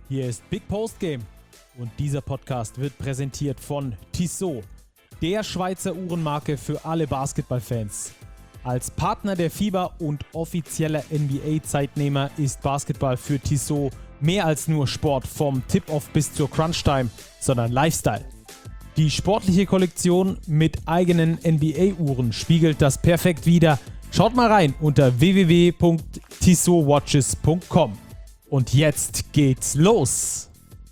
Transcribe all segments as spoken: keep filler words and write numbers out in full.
Hier ist Big Post Game und dieser Podcast wird präsentiert von Tissot, der Schweizer Uhrenmarke für alle Basketballfans. Als Partner der FIBA und offizieller N B A-Zeitnehmer ist Basketball für Tissot mehr als nur Sport vom Tip-Off bis zur Crunch-Time, sondern Lifestyle. Die sportliche Kollektion mit eigenen N B A-Uhren spiegelt das perfekt wider. Schaut mal rein unter w w w punkt tissot watches punkt com. Und jetzt geht's los.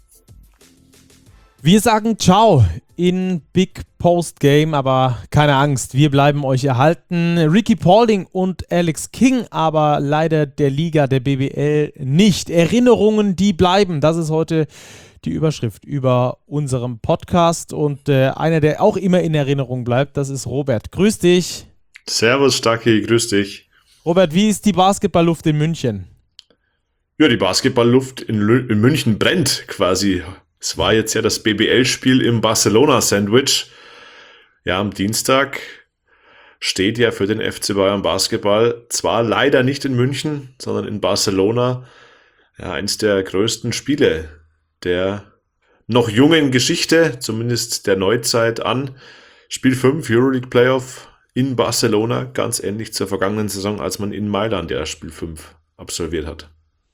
Wir sagen Ciao in Big Post Game, aber keine Angst, wir bleiben euch erhalten. Ricky Paulding und Alex King, aber leider der Liga der B B L nicht. Erinnerungen, die bleiben. Das ist heute die Überschrift über unserem Podcast. Und äh, einer, der auch immer in Erinnerung bleibt, das ist Robert. Grüß dich. Servus, Stacki, grüß dich. Robert, wie ist die Basketballluft in München? Ja, die Basketballluft in, Lü- in München brennt quasi. Es war jetzt ja das B B L-Spiel im Barcelona-Sandwich. Ja, am Dienstag steht ja für den F C Bayern Basketball zwar leider nicht in München, sondern in Barcelona, ja, eins der größten Spiele der noch jungen Geschichte, zumindest der Neuzeit an. Spiel fünf, Euroleague Playoff in Barcelona, ganz ähnlich zur vergangenen Saison, als man in Mailand ja Spiel fünf absolviert hat.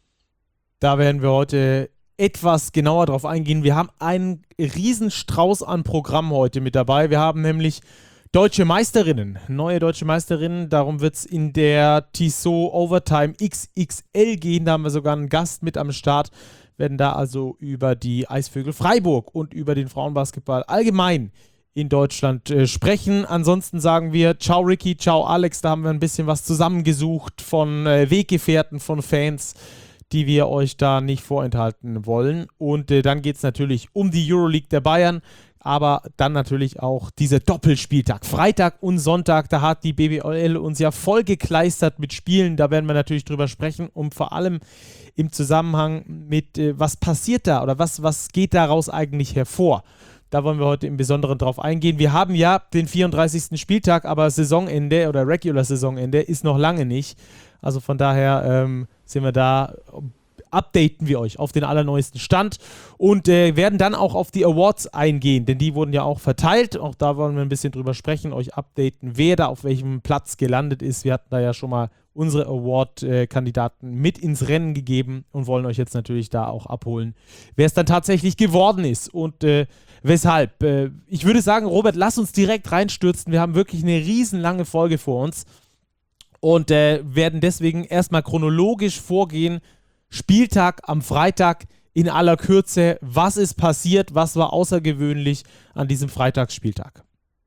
Da werden wir heute etwas genauer drauf eingehen. Wir haben einen Riesenstrauß an Programm heute mit dabei. Wir haben nämlich deutsche Meisterinnen, neue deutsche Meisterinnen. Darum wird es in der Tissot Overtime X X L gehen. Da haben wir sogar einen Gast mit am Start. Werden da also über die Eisvögel Freiburg und über den Frauenbasketball allgemein in Deutschland äh, sprechen. Ansonsten sagen wir ciao Ricky, ciao Alex. Da haben wir ein bisschen was zusammengesucht von äh, Weggefährten, von Fans, die wir euch da nicht vorenthalten wollen. Und äh, dann geht es natürlich um die Euroleague der Bayern, aber dann natürlich auch dieser Doppelspieltag. Freitag und Sonntag, da hat die B B L uns ja voll gekleistert mit Spielen. Da werden wir natürlich drüber sprechen und vor allem im Zusammenhang mit, äh, was passiert da oder was, was geht daraus eigentlich hervor. Da wollen wir heute im Besonderen drauf eingehen. Wir haben ja den vierunddreißigsten Spieltag, aber Saisonende oder Regular-Saisonende ist noch lange nicht. Also von daher ähm, sind wir da, updaten wir euch auf den allerneuesten Stand und äh, werden dann auch auf die Awards eingehen, denn die wurden ja auch verteilt. Auch da wollen wir ein bisschen drüber sprechen, euch updaten, wer da auf welchem Platz gelandet ist. Wir hatten da ja schon mal unsere Award-Kandidaten mit ins Rennen gegeben und wollen euch jetzt natürlich da auch abholen, wer es dann tatsächlich geworden ist und äh, weshalb. Äh, ich würde sagen, Robert, lass uns direkt reinstürzen. Wir haben wirklich eine riesenlange Folge vor uns. Und äh, werden deswegen erstmal chronologisch vorgehen. Spieltag am Freitag in aller Kürze. Was ist passiert? Was war außergewöhnlich an diesem Freitagsspieltag?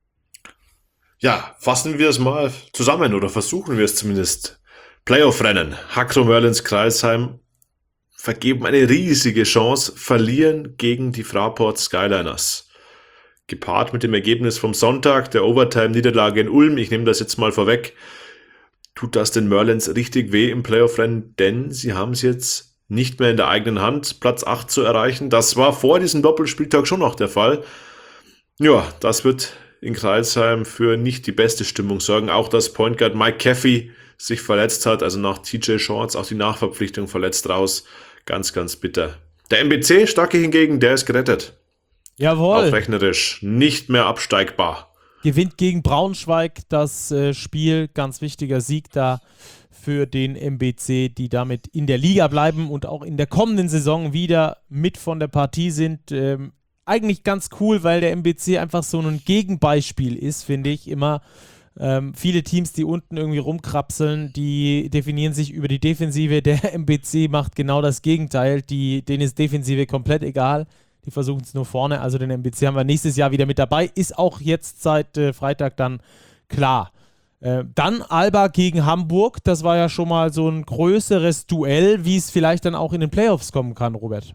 Ja, fassen wir es mal zusammen oder versuchen wir es zumindest. Playoff-Rennen. Hakro Merlins Kreilsheim vergeben eine riesige Chance, verlieren gegen die Fraport Skyliners. Gepaart mit dem Ergebnis vom Sonntag, der Overtime-Niederlage in Ulm, ich nehme das jetzt mal vorweg, tut das den Merlins richtig weh im Playoff-Rennen, denn sie haben es jetzt nicht mehr in der eigenen Hand, Platz acht zu erreichen. Das war vor diesem Doppelspieltag schon noch der Fall. Ja, das wird in Kreilsheim für nicht die beste Stimmung sorgen. Auch dass Point Guard Mike Caffey sich verletzt hat, also nach T J Shorts, auch die Nachverpflichtung verletzt raus. Ganz, ganz bitter. Der M B C, Stacke hingegen, der ist gerettet. Jawohl. Auch rechnerisch nicht mehr absteigbar. Gewinnt gegen Braunschweig das äh, Spiel. Ganz wichtiger Sieg da für den M B C, die damit in der Liga bleiben und auch in der kommenden Saison wieder mit von der Partie sind. Ähm, eigentlich ganz cool, weil der M B C einfach so ein Gegenbeispiel ist, finde ich. Immer ähm, viele Teams, die unten irgendwie rumkrapseln, die definieren sich über die Defensive. Der M B C macht genau das Gegenteil. Die, denen ist Defensive komplett egal. Die versuchen es nur vorne. Also den M B C haben wir nächstes Jahr wieder mit dabei. Ist auch jetzt seit äh, Freitag dann klar. Äh, dann Alba gegen Hamburg. Das war ja schon mal so ein größeres Duell, wie es vielleicht dann auch in den Playoffs kommen kann, Robert.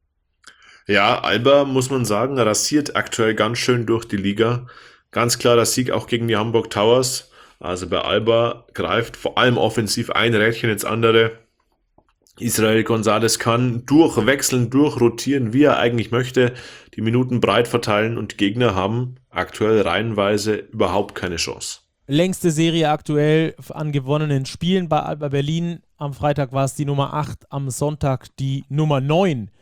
Ja, Alba, muss man sagen, rasiert aktuell ganz schön durch die Liga. Ganz klar der Sieg auch gegen die Hamburg Towers. Also bei Alba greift vor allem offensiv ein Rädchen ins andere. Israel Gonzalez kann durchwechseln, durchrotieren, wie er eigentlich möchte, die Minuten breit verteilen und Gegner haben aktuell reihenweise überhaupt keine Chance. Längste Serie aktuell an gewonnenen Spielen bei Alba Berlin. Am Freitag war es die Nummer acht, am Sonntag die Nummer neun.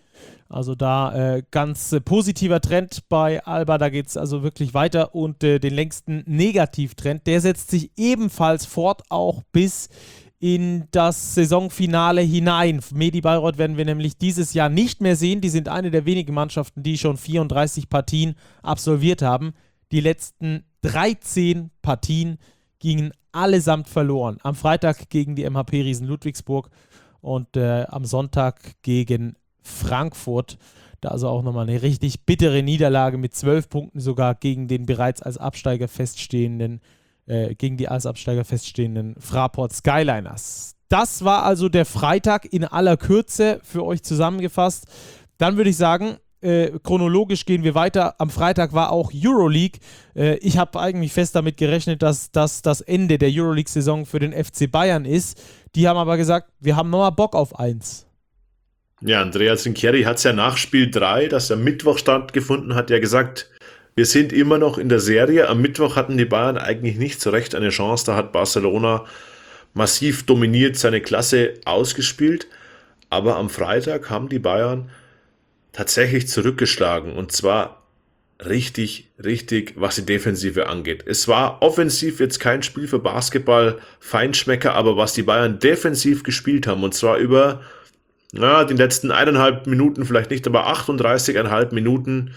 Also da äh, ganz äh, positiver Trend bei Alba, da geht es also wirklich weiter und äh, den längsten Negativtrend, der setzt sich ebenfalls fort, auch bis in das Saisonfinale hinein. Medi Bayreuth werden wir nämlich dieses Jahr nicht mehr sehen. Die sind eine der wenigen Mannschaften, die schon vierunddreißig Partien absolviert haben. Die letzten dreizehn Partien gingen allesamt verloren. Am Freitag gegen die M H P Riesen Ludwigsburg und äh, am Sonntag gegen Frankfurt. Da also auch nochmal eine richtig bittere Niederlage mit zwölf Punkten sogar gegen den bereits als Absteiger feststehenden Äh, gegen die als Absteiger feststehenden Fraport Skyliners. Das war also der Freitag in aller Kürze für euch zusammengefasst. Dann würde ich sagen, äh, chronologisch gehen wir weiter. Am Freitag war auch Euroleague. Äh, ich habe eigentlich fest damit gerechnet, dass das das Ende der Euroleague-Saison für den F C Bayern ist. Die haben aber gesagt, wir haben nochmal Bock auf eins. Ja, Andrea Trinchieri hat es ja nach Spiel drei, das am Mittwoch stattgefunden hat, ja gesagt, wir sind immer noch in der Serie. Am Mittwoch hatten die Bayern eigentlich nicht so recht eine Chance. Da hat Barcelona massiv dominiert, seine Klasse ausgespielt. Aber am Freitag haben die Bayern tatsächlich zurückgeschlagen. Und zwar richtig, richtig, was die Defensive angeht. Es war offensiv jetzt kein Spiel für Basketball-Feinschmecker, aber was die Bayern defensiv gespielt haben, und zwar über na, die letzten eineinhalb Minuten, vielleicht nicht, aber achtunddreißig Komma fünf Minuten,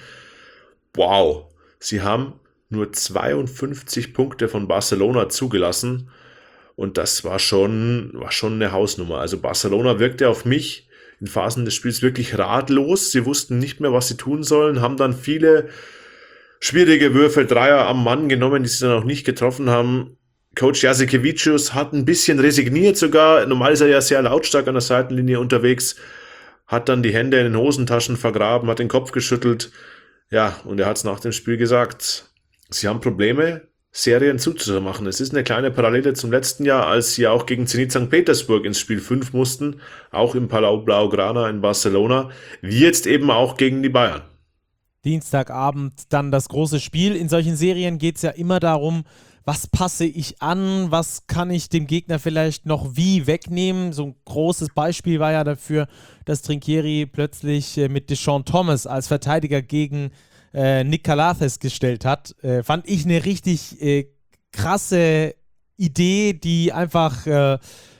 wow. Sie haben nur zweiundfünfzig Punkte von Barcelona zugelassen und das war schon, war schon eine Hausnummer. Also Barcelona wirkte auf mich in Phasen des Spiels wirklich ratlos. Sie wussten nicht mehr, was sie tun sollen, haben dann viele schwierige Würfe, Dreier am Mann genommen, die sie dann auch nicht getroffen haben. Coach Jasikevicius hat ein bisschen resigniert sogar. Normal ist er ja sehr lautstark an der Seitenlinie unterwegs, hat dann die Hände in den Hosentaschen vergraben, hat den Kopf geschüttelt. Ja, und er hat es nach dem Spiel gesagt, sie haben Probleme, Serien zuzumachen. Es ist eine kleine Parallele zum letzten Jahr, als sie auch gegen Zenit Sankt Petersburg ins Spiel fünf mussten, auch im Palau Blaugrana in Barcelona, wie jetzt eben auch gegen die Bayern. Dienstagabend dann das große Spiel. In solchen Serien geht es ja immer darum, was passe ich an, was kann ich dem Gegner vielleicht noch wie wegnehmen. So ein großes Beispiel war ja dafür, dass Trinchieri plötzlich äh, mit Deshaun Thomas als Verteidiger gegen äh, Nick Calathes gestellt hat. Äh, fand ich eine richtig äh, krasse Idee, die einfach äh,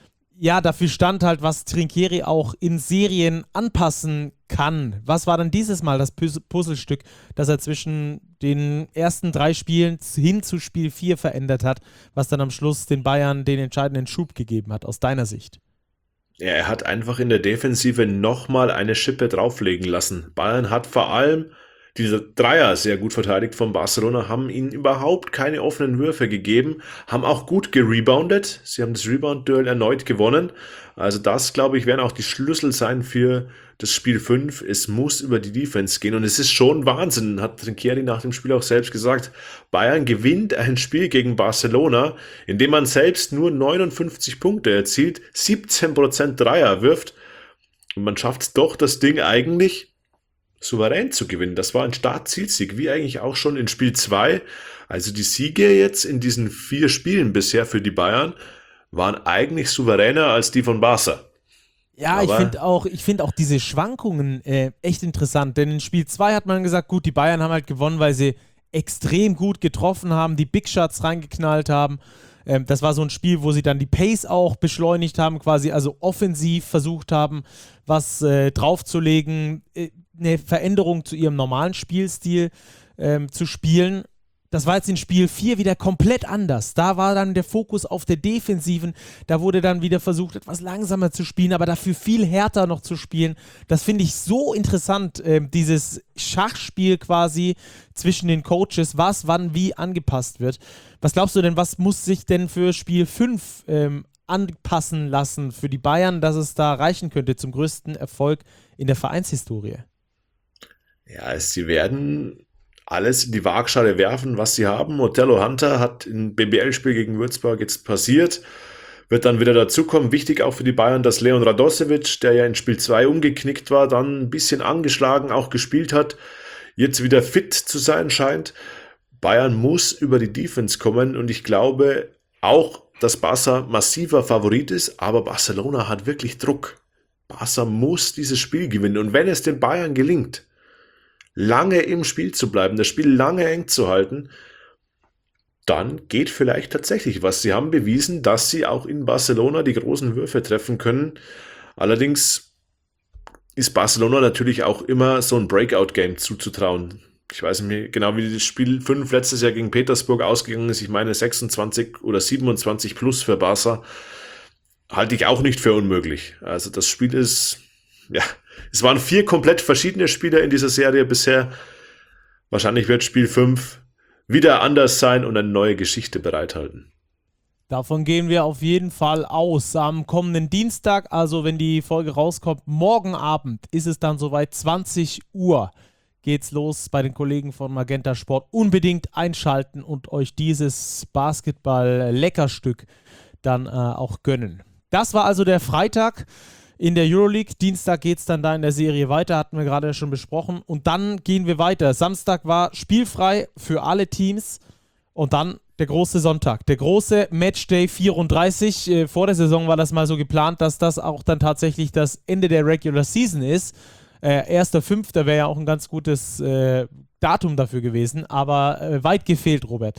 ja dafür stand halt, was Trinchieri auch in Serien anpassen kann. Was war dann dieses Mal das Puzzlestück, das er zwischen den ersten drei Spielen hin zu Spiel vier verändert hat, was dann am Schluss den Bayern den entscheidenden Schub gegeben hat, aus deiner Sicht? Ja, er hat einfach in der Defensive nochmal eine Schippe drauflegen lassen. Bayern hat vor allem diese Dreier sehr gut verteidigt von Barcelona, haben ihnen überhaupt keine offenen Würfe gegeben, haben auch gut gereboundet. Sie haben das Rebound-Duell erneut gewonnen. Also das, glaube ich, werden auch die Schlüssel sein für das Spiel fünf. Es muss über die Defense gehen und es ist schon Wahnsinn, hat Trinchieri nach dem Spiel auch selbst gesagt. Bayern gewinnt ein Spiel gegen Barcelona, in dem man selbst nur neunundfünfzig Punkte erzielt, siebzehn Prozent Dreier wirft und man schafft es doch, das Ding eigentlich souverän zu gewinnen. Das war ein Start-Zielsieg, wie eigentlich auch schon in Spiel zwei. Also die Siege jetzt in diesen vier Spielen bisher für die Bayern waren eigentlich souveräner als die von Barca. Ja, Aber ich finde auch, ich finde auch diese Schwankungen äh, echt interessant, denn in Spiel zwei hat man gesagt, gut, die Bayern haben halt gewonnen, weil sie extrem gut getroffen haben, die Big Shots reingeknallt haben. Ähm, das war so ein Spiel, wo sie dann die Pace auch beschleunigt haben, quasi also offensiv versucht haben, was äh, draufzulegen, äh, eine Veränderung zu ihrem normalen Spielstil ähm, zu spielen. Das war jetzt in Spiel vier wieder komplett anders. Da war dann der Fokus auf der Defensiven. Da wurde dann wieder versucht, etwas langsamer zu spielen, aber dafür viel härter noch zu spielen. Das finde ich so interessant, äh, dieses Schachspiel quasi zwischen den Coaches, was wann wie angepasst wird. Was glaubst du denn, was muss sich denn für Spiel fünf ähm, anpassen lassen für die Bayern, dass es da reichen könnte zum größten Erfolg in der Vereinshistorie? Ja, sie werden alles in die Waagschale werfen, was sie haben. Otello Hunter hat im B B L-Spiel gegen Würzburg jetzt passiert, wird dann wieder dazukommen. Wichtig auch für die Bayern, dass Leon Radosevic, der ja in Spiel zwei umgeknickt war, dann ein bisschen angeschlagen auch gespielt hat, jetzt wieder fit zu sein scheint. Bayern muss über die Defense kommen und ich glaube auch, dass Barca massiver Favorit ist, aber Barcelona hat wirklich Druck. Barca muss dieses Spiel gewinnen. Und wenn es den Bayern gelingt, lange im Spiel zu bleiben, das Spiel lange eng zu halten, dann geht vielleicht tatsächlich was. Sie haben bewiesen, dass sie auch in Barcelona die großen Würfe treffen können. Allerdings ist Barcelona natürlich auch immer so ein Breakout-Game zuzutrauen. Ich weiß nicht mehr genau, wie das Spiel fünf letztes Jahr gegen Petersburg ausgegangen ist. Ich meine sechsundzwanzig oder siebenundzwanzig plus für Barca. Halte ich auch nicht für unmöglich. Also das Spiel ist, ja, es waren vier komplett verschiedene Spieler in dieser Serie bisher. Wahrscheinlich wird Spiel fünf wieder anders sein und eine neue Geschichte bereithalten. Davon gehen wir auf jeden Fall aus. Am kommenden Dienstag, also wenn die Folge rauskommt, morgen Abend ist es dann soweit, zwanzig Uhr geht's los bei den Kollegen von Magenta Sport. Unbedingt einschalten und euch dieses Basketball-Leckerstück dann äh, auch gönnen. Das war also der Freitag in der Euroleague. Dienstag geht es dann da in der Serie weiter, hatten wir gerade schon besprochen. Und dann gehen wir weiter. Samstag war spielfrei für alle Teams. Und dann der große Sonntag, der große Matchday vierunddreißig. Äh, vor der Saison war das mal so geplant, dass das auch dann tatsächlich das Ende der Regular Season ist. Äh, erster Fünfter wäre ja auch ein ganz gutes äh, Datum dafür gewesen. Aber äh, weit gefehlt, Robert.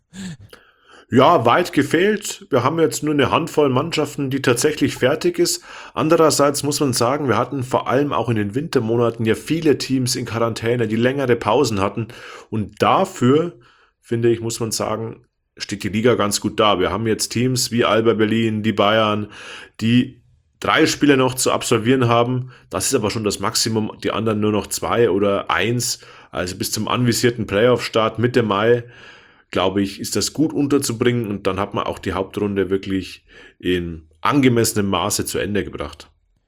Ja, weit gefehlt. Wir haben jetzt nur eine Handvoll Mannschaften, die tatsächlich fertig ist. Andererseits muss man sagen, wir hatten vor allem auch in den Wintermonaten ja viele Teams in Quarantäne, die längere Pausen hatten. Und dafür, finde ich, muss man sagen, steht die Liga ganz gut da. Wir haben jetzt Teams wie Alba Berlin, die Bayern, die drei Spiele noch zu absolvieren haben. Das ist aber schon das Maximum. Die anderen nur noch zwei oder eins. Also bis zum anvisierten Playoff-Start Mitte Mai, glaube ich, ist das gut unterzubringen und dann hat man auch die Hauptrunde wirklich in angemessenem Maße zu Ende gebracht.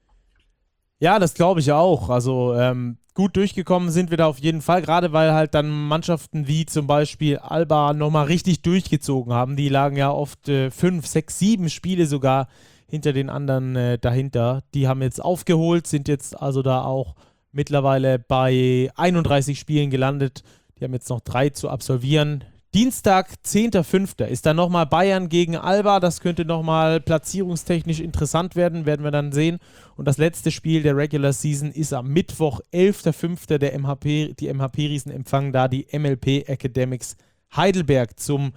Ja, das glaube ich auch. Also ähm, gut durchgekommen sind wir da auf jeden Fall, gerade weil halt dann Mannschaften wie zum Beispiel Alba nochmal richtig durchgezogen haben. Die lagen ja oft äh, fünf, sechs, sieben Spiele sogar hinter den anderen äh, dahinter. Die haben jetzt aufgeholt, sind jetzt also da auch mittlerweile bei einunddreißig Spielen gelandet. Die haben jetzt noch drei zu absolvieren. Dienstag, zehnter fünfter ist dann nochmal Bayern gegen Alba. Das könnte nochmal platzierungstechnisch interessant werden, werden wir dann sehen. Und das letzte Spiel der Regular Season ist am Mittwoch, elfter fünfter Der M H P, die M H P-Riesen empfangen da die M L P Academics Heidelberg zum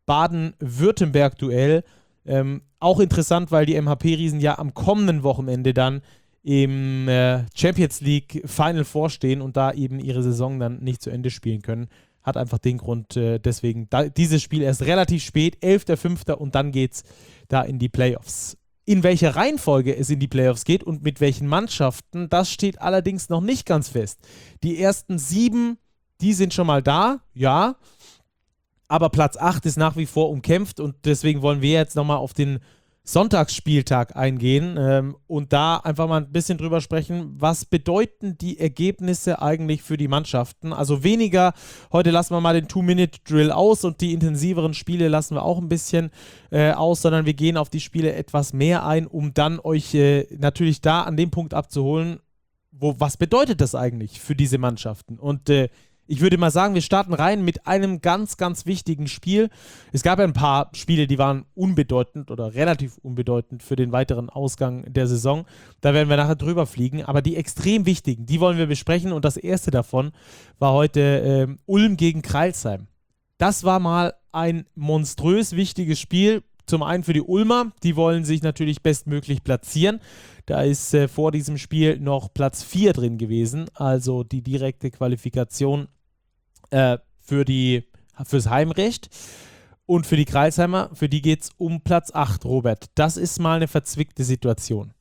Baden-Württemberg-Duell. Ähm, auch interessant, weil die M H P-Riesen ja am kommenden Wochenende dann im äh, Champions League Final vorstehen und da eben ihre Saison dann nicht zu Ende spielen können. Hat einfach den Grund, äh, deswegen da, dieses Spiel erst relativ spät, elfter fünfter und dann geht's da in die Playoffs. In welcher Reihenfolge es in die Playoffs geht und mit welchen Mannschaften, das steht allerdings noch nicht ganz fest. Die ersten sieben, die sind schon mal da, ja, aber Platz acht ist nach wie vor umkämpft und deswegen wollen wir jetzt nochmal auf den Sonntagsspieltag eingehen ähm, und da einfach mal ein bisschen drüber sprechen, was bedeuten die Ergebnisse eigentlich für die Mannschaften. Also weniger, heute lassen wir mal den Two-Minute-Drill aus und die intensiveren Spiele lassen wir auch ein bisschen äh, aus, sondern wir gehen auf die Spiele etwas mehr ein, um dann euch äh, natürlich da an dem Punkt abzuholen, wo, was bedeutet das eigentlich für diese Mannschaften? Und äh, ich würde mal sagen, wir starten rein mit einem ganz, ganz wichtigen Spiel. Es gab ja ein paar Spiele, die waren unbedeutend oder relativ unbedeutend für den weiteren Ausgang der Saison. Da werden wir nachher drüber fliegen. Aber die extrem wichtigen, die wollen wir besprechen. Und das erste davon war heute äh, Ulm gegen Crailsheim. Das war mal ein monströs wichtiges Spiel. Zum einen für die Ulmer, die wollen sich natürlich bestmöglich platzieren. Da ist äh, vor diesem Spiel noch Platz vier drin gewesen, also die direkte Qualifikation äh, für die, fürs Heimrecht. Und für die Crailsheimer, für die geht es um Platz acht, Robert. Das ist mal eine verzwickte Situation.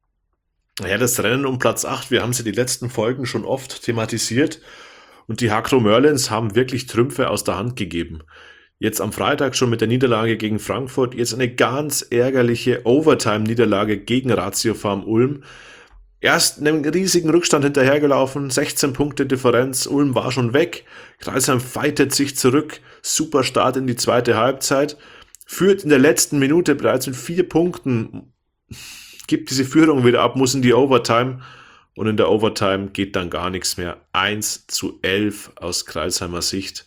Ja, das Rennen um Platz acht, wir haben es in den letzten Folgen schon oft thematisiert und die Hakro Merlins haben wirklich Trümpfe aus der Hand gegeben. Jetzt am Freitag schon mit der Niederlage gegen Frankfurt, jetzt eine ganz ärgerliche Overtime-Niederlage gegen Ratio Farm Ulm. Erst einen riesigen Rückstand hinterhergelaufen, sechzehn Punkte Differenz, Ulm war schon weg, Crailsheim fightet sich zurück, super Start in die zweite Halbzeit, führt in der letzten Minute bereits mit vier Punkten, gibt diese Führung wieder ab, muss in die Overtime und in der Overtime geht dann gar nichts mehr. eins zu elf aus Crailsheimer Sicht.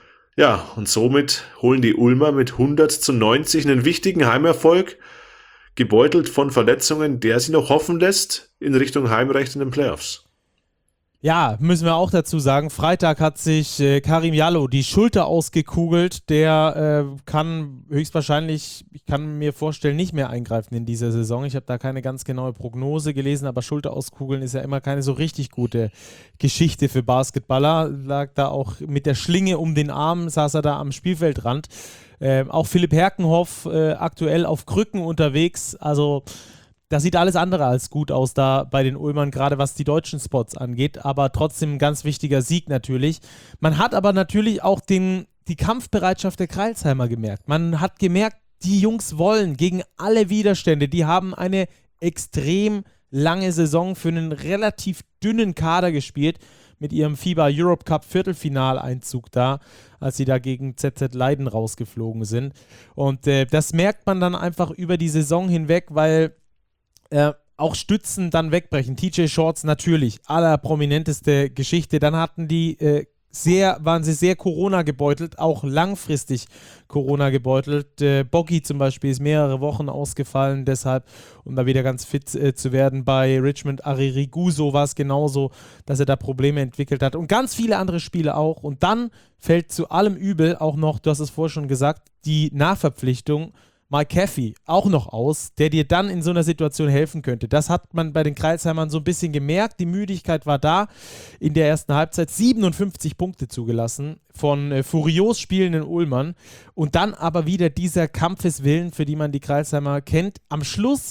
Ja, und somit holen die Ulmer mit hundert zu neunzig einen wichtigen Heimerfolg. gebeutelt von Verletzungen, der sie noch hoffen lässt in Richtung Heimrecht in den Playoffs. Ja, müssen wir auch dazu sagen, Freitag hat sich äh, Karim Jallow die Schulter ausgekugelt. Der äh, kann höchstwahrscheinlich, ich kann mir vorstellen, nicht mehr eingreifen in dieser Saison. Ich habe da keine ganz genaue Prognose gelesen, aber Schulter auskugeln ist ja immer keine so richtig gute Geschichte für Basketballer. Lag da auch mit der Schlinge um den Arm, saß er da am Spielfeldrand. Äh, auch Philipp Herkenhoff äh, aktuell auf Krücken unterwegs, also das sieht alles andere als gut aus da bei den Ulmern, gerade was die deutschen Spots angeht, aber trotzdem ein ganz wichtiger Sieg natürlich. Man hat aber natürlich auch den, die Kampfbereitschaft der Crailsheimer gemerkt. Man hat gemerkt, die Jungs wollen gegen alle Widerstände, die haben eine extrem lange Saison für einen relativ dünnen Kader gespielt, mit ihrem FIBA Europe Cup Viertelfinaleinzug da, als sie da gegen Z Z Leiden rausgeflogen sind. Und äh, das merkt man dann einfach über die Saison hinweg, weil Äh, auch Stützen dann wegbrechen. T J Shorts natürlich, allerprominenteste Geschichte. Dann hatten die äh, sehr, waren sie sehr Corona gebeutelt, auch langfristig Corona gebeutelt. Äh, Boggy zum Beispiel ist mehrere Wochen ausgefallen, deshalb, um da wieder ganz fit äh, zu werden. Bei Richmond Aririguso war es genauso, dass er da Probleme entwickelt hat und ganz viele andere Spiele auch. Und dann fällt zu allem Übel auch noch, du hast es vorher schon gesagt, die Nachverpflichtung Mike Caffey auch noch aus, der dir dann in so einer Situation helfen könnte. Das hat man bei den Crailsheimern so ein bisschen gemerkt. Die Müdigkeit war da. In der ersten Halbzeit siebenundfünfzig Punkte zugelassen von äh, furios spielenden Ulmern. Und dann aber wieder dieser Kampfeswillen, für die man die Crailsheimer kennt. Am Schluss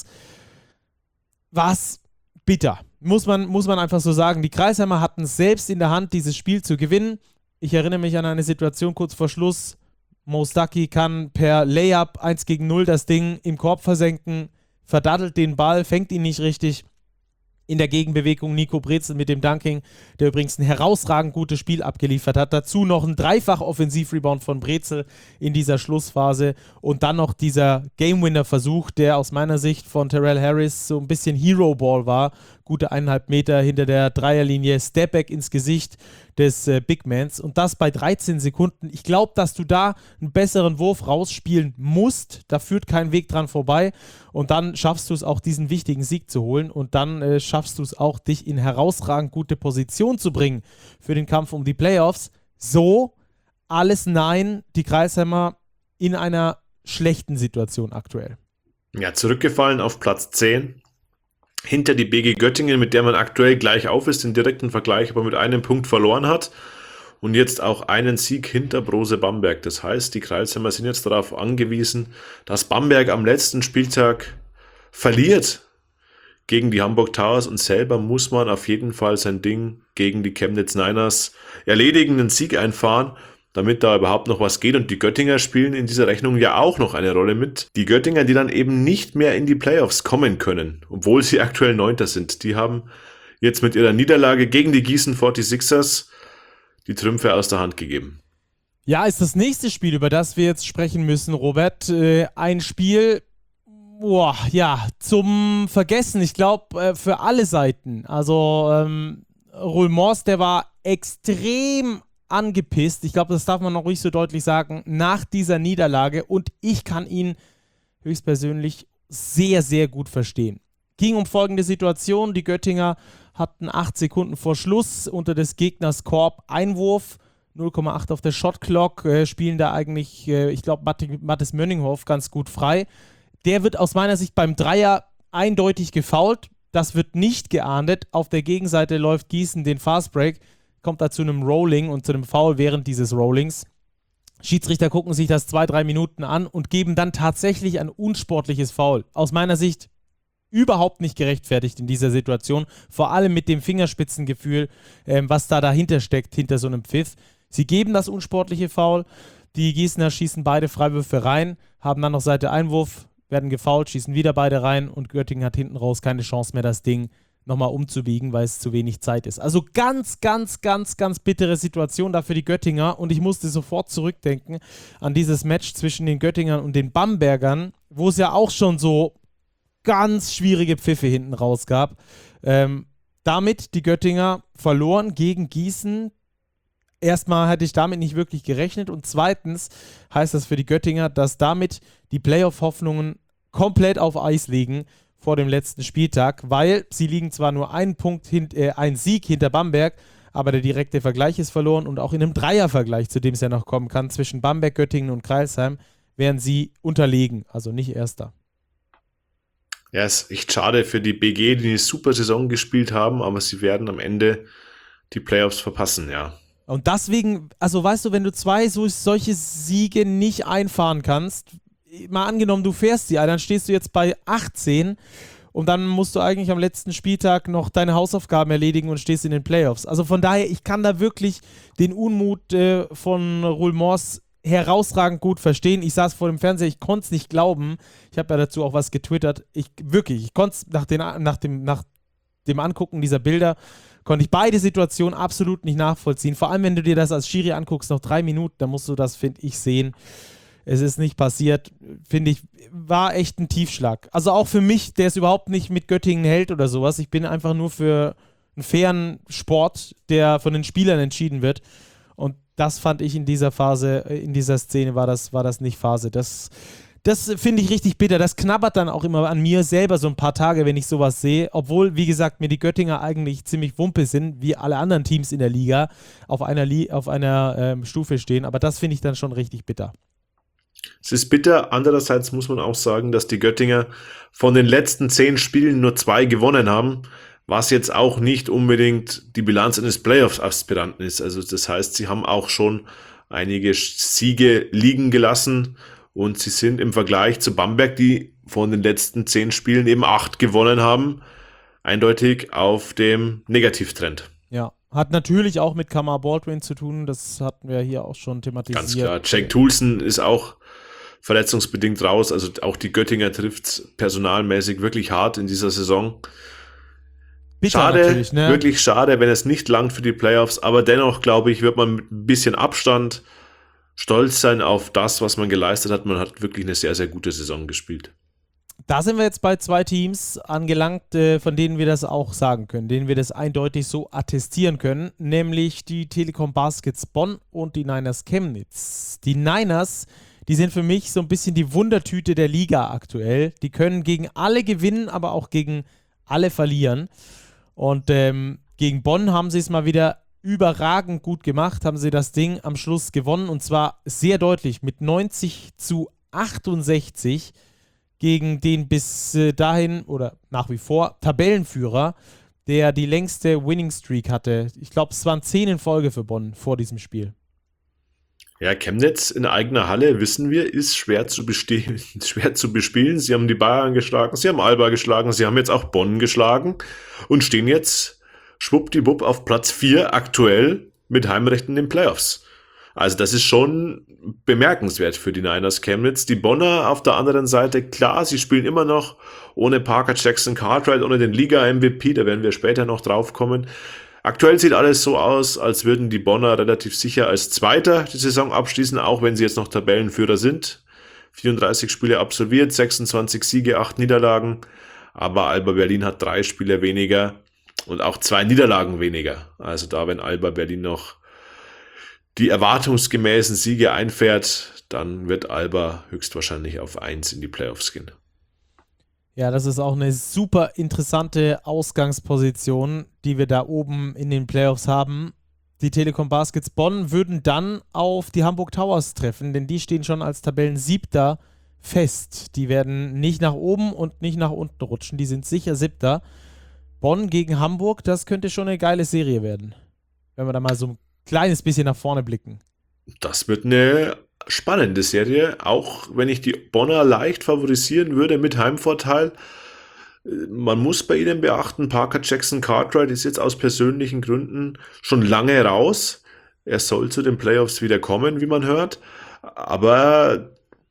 war es bitter. Muss man, muss man einfach so sagen. Die Crailsheimer hatten es selbst in der Hand, dieses Spiel zu gewinnen. Ich erinnere mich an eine Situation kurz vor Schluss. Mo Stuckey kann per Layup eins gegen null das Ding im Korb versenken, verdattelt den Ball, fängt ihn nicht richtig. In der Gegenbewegung Nico Brezel mit dem Dunking, der übrigens ein herausragend gutes Spiel abgeliefert hat. Dazu noch ein Dreifach-Offensiv-Rebound von Brezel in dieser Schlussphase und dann noch dieser Game-Winner-Versuch, der aus meiner Sicht von Terrell Harris so ein bisschen Hero-Ball war. Gute eineinhalb Meter hinter der Dreierlinie, Stepback ins Gesicht des äh, Bigmans und das bei dreizehn Sekunden. Ich glaube, dass du da einen besseren Wurf rausspielen musst. Da führt kein Weg dran vorbei und dann schaffst du es auch, diesen wichtigen Sieg zu holen und dann äh, schaffst du es auch, dich in herausragend gute Position zu bringen für den Kampf um die Playoffs. So, alles nein, die Crailsheimer in einer schlechten Situation aktuell. Ja, zurückgefallen auf Platz zehn. Hinter die B G Göttingen, mit der man aktuell gleich auf ist, den direkten Vergleich, aber mit einem Punkt verloren hat. Und jetzt auch einen Sieg hinter Brose Bamberg. Das heißt, die Crailsheimer sind jetzt darauf angewiesen, dass Bamberg am letzten Spieltag verliert gegen die Hamburg Towers und selber muss man auf jeden Fall sein Ding gegen die Chemnitz Niners erledigen, einen Sieg einfahren, damit da überhaupt noch was geht. Und die Göttinger spielen in dieser Rechnung ja auch noch eine Rolle mit. Die Göttinger, die dann eben nicht mehr in die Playoffs kommen können, obwohl sie aktuell Neunter sind. Die haben jetzt mit ihrer Niederlage gegen die Gießen forty-sixers die Trümpfe aus der Hand gegeben. Ja, ist das nächste Spiel, über das wir jetzt sprechen müssen, Robert. Äh, ein Spiel, boah, ja, zum Vergessen. Ich glaube, äh, für alle Seiten. Also, ähm, Roulmors, der war extrem angepisst, ich glaube, das darf man noch ruhig so deutlich sagen, nach dieser Niederlage und ich kann ihn höchstpersönlich sehr, sehr gut verstehen. Ging um folgende Situation, die Göttinger hatten acht Sekunden vor Schluss unter des Gegners Korb Einwurf, null Komma acht auf der Shotclock, äh, spielen da eigentlich, äh, ich glaube, Mathis Mönninghoff ganz gut frei. Der wird aus meiner Sicht beim Dreier eindeutig gefoult, das wird nicht geahndet, auf der Gegenseite läuft Gießen den Fastbreak, kommt da zu einem Rolling und zu einem Foul während dieses Rollings. Schiedsrichter gucken sich das zwei, drei Minuten an und geben dann tatsächlich ein unsportliches Foul. Aus meiner Sicht überhaupt nicht gerechtfertigt in dieser Situation, vor allem mit dem Fingerspitzengefühl, ähm, was da dahinter steckt, hinter so einem Pfiff. Sie geben das unsportliche Foul, die Gießener schießen beide Freiwürfe rein, haben dann noch Seite Einwurf, werden gefoult, schießen wieder beide rein und Göttingen hat hinten raus keine Chance mehr, das Ding nochmal umzubiegen, weil es zu wenig Zeit ist. Also ganz, ganz, ganz, ganz bittere Situation da für die Göttinger und ich musste sofort zurückdenken an dieses Match zwischen den Göttingern und den Bambergern, wo es ja auch schon so ganz schwierige Pfiffe hinten raus gab. Ähm, damit die Göttinger verloren gegen Gießen. Erstmal hatte ich damit nicht wirklich gerechnet und zweitens heißt das für die Göttinger, dass damit die Playoff-Hoffnungen komplett auf Eis legen vor dem letzten Spieltag, weil sie liegen zwar nur einen Punkt, hint, äh, einen Sieg hinter Bamberg, aber der direkte Vergleich ist verloren und auch in einem Dreiervergleich, zu dem es ja noch kommen kann, zwischen Bamberg, Göttingen und Crailsheim, wären sie unterlegen, also nicht Erster. Ja, ist echt schade für die B G, die eine super Saison gespielt haben, aber sie werden am Ende die Playoffs verpassen, ja. Und deswegen, also weißt du, wenn du zwei so, solche Siege nicht einfahren kannst, mal angenommen, du fährst sie, dann stehst du jetzt bei achtzehn und dann musst du eigentlich am letzten Spieltag noch deine Hausaufgaben erledigen und stehst in den Playoffs. Also von daher, ich kann da wirklich den Unmut äh, von Roulmors herausragend gut verstehen. Ich saß vor dem Fernseher, ich konnte es nicht glauben. Ich habe ja dazu auch was getwittert. Ich wirklich, ich konnte es nach, nach, dem, nach dem Angucken dieser Bilder, konnte ich beide Situationen absolut nicht nachvollziehen. Vor allem, wenn du dir das als Schiri anguckst, noch drei Minuten, dann musst du das, finde ich, sehen. Es ist nicht passiert, finde ich, war echt ein Tiefschlag. Also auch für mich, der es überhaupt nicht mit Göttingen hält oder sowas. Ich bin einfach nur für einen fairen Sport, der von den Spielern entschieden wird. Und das fand ich in dieser Phase, in dieser Szene war das, war das nicht Phase. Das, das finde ich richtig bitter. Das knabbert dann auch immer an mir selber so ein paar Tage, wenn ich sowas sehe. Obwohl, wie gesagt, mir die Göttinger eigentlich ziemlich Wumpe sind, wie alle anderen Teams in der Liga auf einer, Li- auf einer ähm, Stufe stehen. Aber das finde ich dann schon richtig bitter. Es ist bitter. Andererseits muss man auch sagen, dass die Göttinger von den letzten zehn Spielen nur zwei gewonnen haben, was jetzt auch nicht unbedingt die Bilanz eines Playoffs-Aspiranten ist. Also das heißt, sie haben auch schon einige Siege liegen gelassen und sie sind im Vergleich zu Bamberg, die von den letzten zehn Spielen eben acht gewonnen haben, eindeutig auf dem Negativtrend. Ja, hat natürlich auch mit Kamar Baldwin zu tun, das hatten wir hier auch schon thematisiert. Ganz klar, Jake Toulson ist auch verletzungsbedingt raus, also auch die Göttinger trifft personalmäßig wirklich hart in dieser Saison. Bitter schade, ne? Wirklich schade, wenn es nicht langt für die Playoffs, aber dennoch, glaube ich, wird man mit ein bisschen Abstand stolz sein auf das, was man geleistet hat. Man hat wirklich eine sehr, sehr gute Saison gespielt. Da sind wir jetzt bei zwei Teams angelangt, äh, von denen wir das auch sagen können, denen wir das eindeutig so attestieren können, nämlich die Telekom Baskets Bonn und die Niners Chemnitz. Die Niners, die sind für mich so ein bisschen die Wundertüte der Liga aktuell. Die können gegen alle gewinnen, aber auch gegen alle verlieren. Und ähm, gegen Bonn haben sie es mal wieder überragend gut gemacht, haben sie das Ding am Schluss gewonnen und zwar sehr deutlich mit neunzig zu achtundsechzig gegen den bis äh, dahin oder nach wie vor Tabellenführer, der die längste Winning Streak hatte. Ich glaube, es waren zehn in Folge für Bonn vor diesem Spiel. Ja, Chemnitz in eigener Halle, wissen wir, ist schwer zu bestehen, schwer zu bespielen. Sie haben die Bayern geschlagen, sie haben Alba geschlagen, sie haben jetzt auch Bonn geschlagen und stehen jetzt schwuppdiwupp auf Platz vier aktuell mit Heimrecht in den Playoffs. Also das ist schon bemerkenswert für die Niners Chemnitz. Die Bonner auf der anderen Seite, klar, sie spielen immer noch ohne Parker Jackson Cartwright, ohne den Liga-M V P, da werden wir später noch drauf kommen. Aktuell sieht alles so aus, als würden die Bonner relativ sicher als Zweiter die Saison abschließen, auch wenn sie jetzt noch Tabellenführer sind. vierunddreißig Spiele absolviert, sechsundzwanzig Siege, acht Niederlagen. Aber Alba Berlin hat drei Spiele weniger und auch zwei Niederlagen weniger. Also da, wenn Alba Berlin noch die erwartungsgemäßen Siege einfährt, dann wird Alba höchstwahrscheinlich auf eins in die Playoffs gehen. Ja, das ist auch eine super interessante Ausgangsposition, die wir da oben in den Playoffs haben. Die Telekom Baskets Bonn würden dann auf die Hamburg Towers treffen, denn die stehen schon als Tabellensiebter fest. Die werden nicht nach oben und nicht nach unten rutschen, die sind sicher Siebter. Bonn gegen Hamburg, das könnte schon eine geile Serie werden, wenn wir da mal so ein kleines bisschen nach vorne blicken. Das wird eine spannende Serie, auch wenn ich die Bonner leicht favorisieren würde mit Heimvorteil. Man muss bei ihnen beachten, Parker Jackson Cartwright ist jetzt aus persönlichen Gründen schon lange raus. Er soll zu den Playoffs wieder kommen, wie man hört. Aber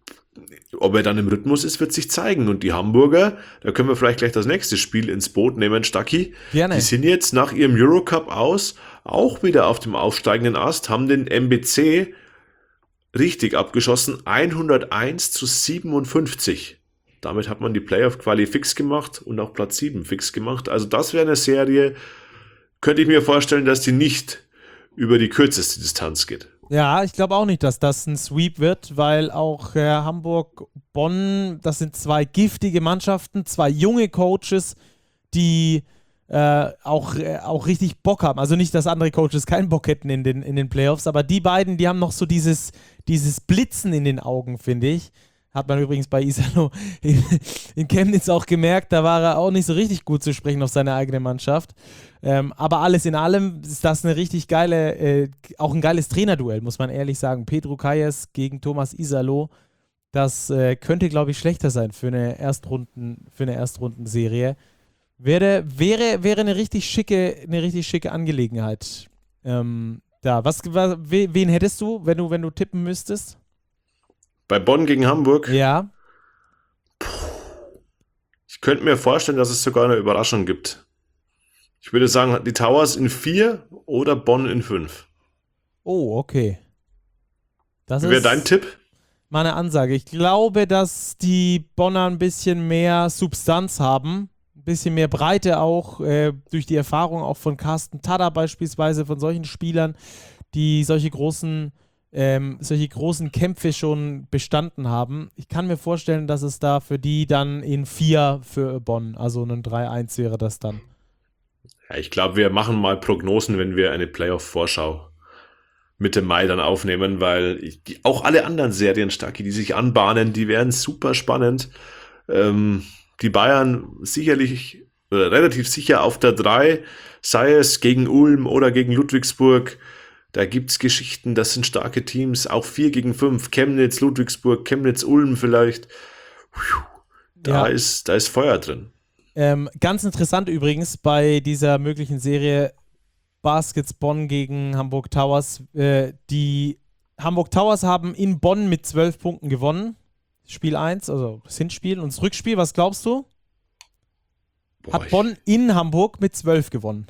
ob er dann im Rhythmus ist, wird sich zeigen. Und die Hamburger, da können wir vielleicht gleich das nächste Spiel ins Boot nehmen, Stacki. Gerne. Die sind jetzt nach ihrem Eurocup aus auch wieder auf dem aufsteigenden Ast, haben den M B C richtig abgeschossen, hunderteins zu siebenundfünfzig. Damit hat man die Playoff-Quali fix gemacht und auch Platz sieben fix gemacht. Also das wäre eine Serie, könnte ich mir vorstellen, dass die nicht über die kürzeste Distanz geht. Ja, ich glaube auch nicht, dass das ein Sweep wird, weil auch äh, Hamburg, Bonn, das sind zwei giftige Mannschaften, zwei junge Coaches, die äh, auch, äh, auch richtig Bock haben. Also nicht, dass andere Coaches keinen Bock hätten in den, in den Playoffs, aber die beiden, die haben noch so dieses, dieses Blitzen in den Augen, finde ich. Hat man übrigens bei Iserlohn in, in Chemnitz auch gemerkt, da war er auch nicht so richtig gut zu sprechen auf seine eigene Mannschaft. Ähm, aber alles in allem ist das eine richtig geile, äh, auch ein geiles Trainerduell, muss man ehrlich sagen. Pedro Calles gegen Thomas Iserlohn, das äh, könnte, glaube ich, schlechter sein für eine Erstrunden, für eine Erstrundenserie. Wäre, wäre, wäre eine richtig schicke, eine richtig schicke Angelegenheit. Ähm, da. Was, was, wen hättest du, wenn du, wenn du tippen müsstest? Bei Bonn gegen Hamburg? Ja. Ich könnte mir vorstellen, dass es sogar eine Überraschung gibt. Ich würde sagen, die Towers in vier oder Bonn in fünf. Oh, okay. Das Wie wäre ist dein Tipp? meine Ansage. Ich glaube, dass die Bonner ein bisschen mehr Substanz haben, ein bisschen mehr Breite auch, äh, durch die Erfahrung auch von Carsten Tada beispielsweise, von solchen Spielern, die solche großen, ähm, solche großen Kämpfe schon bestanden haben. Ich kann mir vorstellen, dass es da für die dann in vier für Bonn, also ein drei eins wäre das dann. Ja, ich glaube, wir machen mal Prognosen, wenn wir eine Playoff-Vorschau Mitte Mai dann aufnehmen, weil ich, die, auch alle anderen Serien, Stacki, die sich anbahnen, die werden super spannend. Ähm, die Bayern sicherlich, oder relativ sicher auf der drei, sei es gegen Ulm oder gegen Ludwigsburg. Da gibt's Geschichten, das sind starke Teams, auch vier gegen fünf, Chemnitz, Ludwigsburg, Chemnitz, Ulm vielleicht. Da, Ja. ist, da ist Feuer drin. Ähm, ganz interessant übrigens bei dieser möglichen Serie Baskets Bonn gegen Hamburg Towers. Äh, die Hamburg Towers haben in Bonn mit zwölf Punkten gewonnen. Spiel eins, also das Hinspiel. Und das Rückspiel, was glaubst du? Boah, Hat Bonn in Hamburg mit zwölf gewonnen.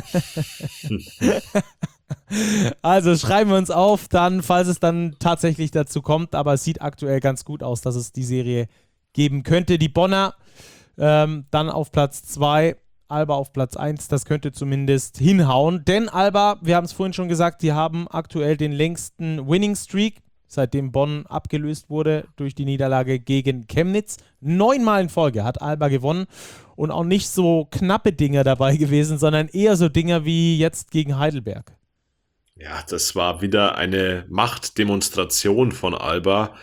Also schreiben wir uns auf, dann, falls es dann tatsächlich dazu kommt. Aber es sieht aktuell ganz gut aus, dass es die Serie geben könnte. Die Bonner ähm, dann auf Platz zwei, Alba auf Platz eins. Das könnte zumindest hinhauen. Denn Alba, wir haben es vorhin schon gesagt, die haben aktuell den längsten Winning Streak, seitdem Bonn abgelöst wurde durch die Niederlage gegen Chemnitz. Neunmal in Folge hat Alba gewonnen und auch nicht so knappe Dinger dabei gewesen, sondern eher so Dinger wie jetzt gegen Heidelberg. Ja, das war wieder eine Machtdemonstration von Alba.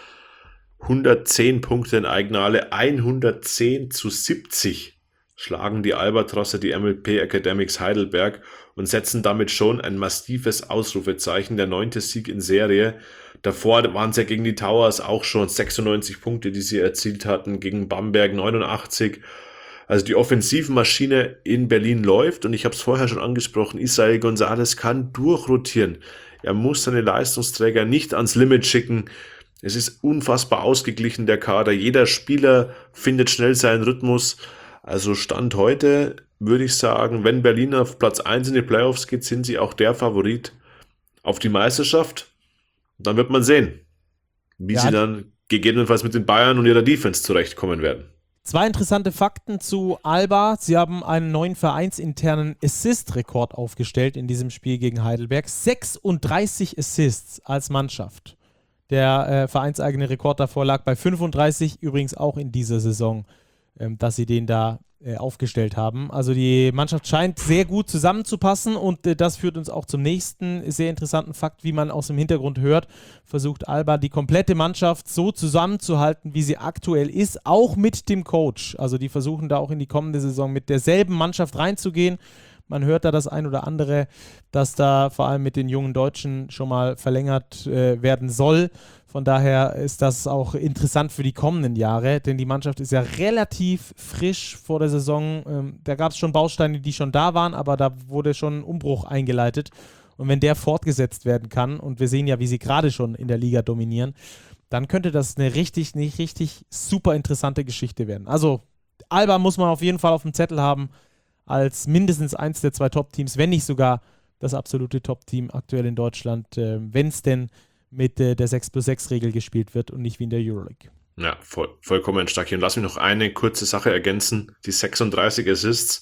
hundertzehn Punkte in Eigenhalle, hundertzehn zu siebzig schlagen die Albatrosse die M L P Academics Heidelberg und setzen damit schon ein massives Ausrufezeichen, der neunte Sieg in Serie. Davor waren es ja gegen die Towers auch schon sechsundneunzig Punkte, die sie erzielt hatten, gegen Bamberg neunundachtzig. Also die Offensivmaschine in Berlin läuft und ich habe es vorher schon angesprochen, Israel González kann durchrotieren. Er muss seine Leistungsträger nicht ans Limit schicken. Es ist unfassbar ausgeglichen, der Kader. Jeder Spieler findet schnell seinen Rhythmus. Also Stand heute würde ich sagen, wenn Berlin auf Platz eins in die Playoffs geht, sind sie auch der Favorit auf die Meisterschaft. Dann wird man sehen, wie Ja. sie dann gegebenenfalls mit den Bayern und ihrer Defense zurechtkommen werden. Zwei interessante Fakten zu Alba. Sie haben einen neuen vereinsinternen Assist-Rekord aufgestellt in diesem Spiel gegen Heidelberg. sechsunddreißig Assists als Mannschaft. Der äh, vereinseigene Rekord davor lag bei fünfunddreißig, übrigens auch in dieser Saison, ähm, dass sie den da äh, aufgestellt haben. Also die Mannschaft scheint sehr gut zusammenzupassen und äh, das führt uns auch zum nächsten sehr interessanten Fakt, wie man aus dem Hintergrund hört. Versucht Alba die komplette Mannschaft so zusammenzuhalten, wie sie aktuell ist, auch mit dem Coach. Also die versuchen da auch in die kommende Saison mit derselben Mannschaft reinzugehen. Man hört da das ein oder andere, dass da vor allem mit den jungen Deutschen schon mal verlängert äh, werden soll. Von daher ist das auch interessant für die kommenden Jahre, denn die Mannschaft ist ja relativ frisch vor der Saison. Ähm, da gab es schon Bausteine, die schon da waren, aber da wurde schon ein Umbruch eingeleitet. Und wenn der fortgesetzt werden kann, und wir sehen ja, wie sie gerade schon in der Liga dominieren, dann könnte das eine richtig, nicht richtig super interessante Geschichte werden. Also Alba muss man auf jeden Fall auf dem Zettel haben, als mindestens eins der zwei Top-Teams, wenn nicht sogar das absolute Top-Team aktuell in Deutschland, äh, wenn es denn mit äh, der sechs plus sechs Regel gespielt wird und nicht wie in der Euroleague. Ja, voll, vollkommen stark. Und lass mich noch eine kurze Sache ergänzen. Die sechsunddreißig Assists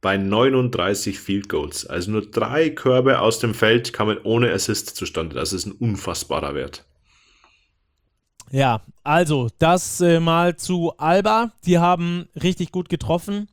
bei neununddreißig Field Goals. Also nur drei Körbe aus dem Feld kamen ohne Assist zustande. Das ist ein unfassbarer Wert. Ja, also das äh, mal zu Alba. Die haben richtig gut getroffen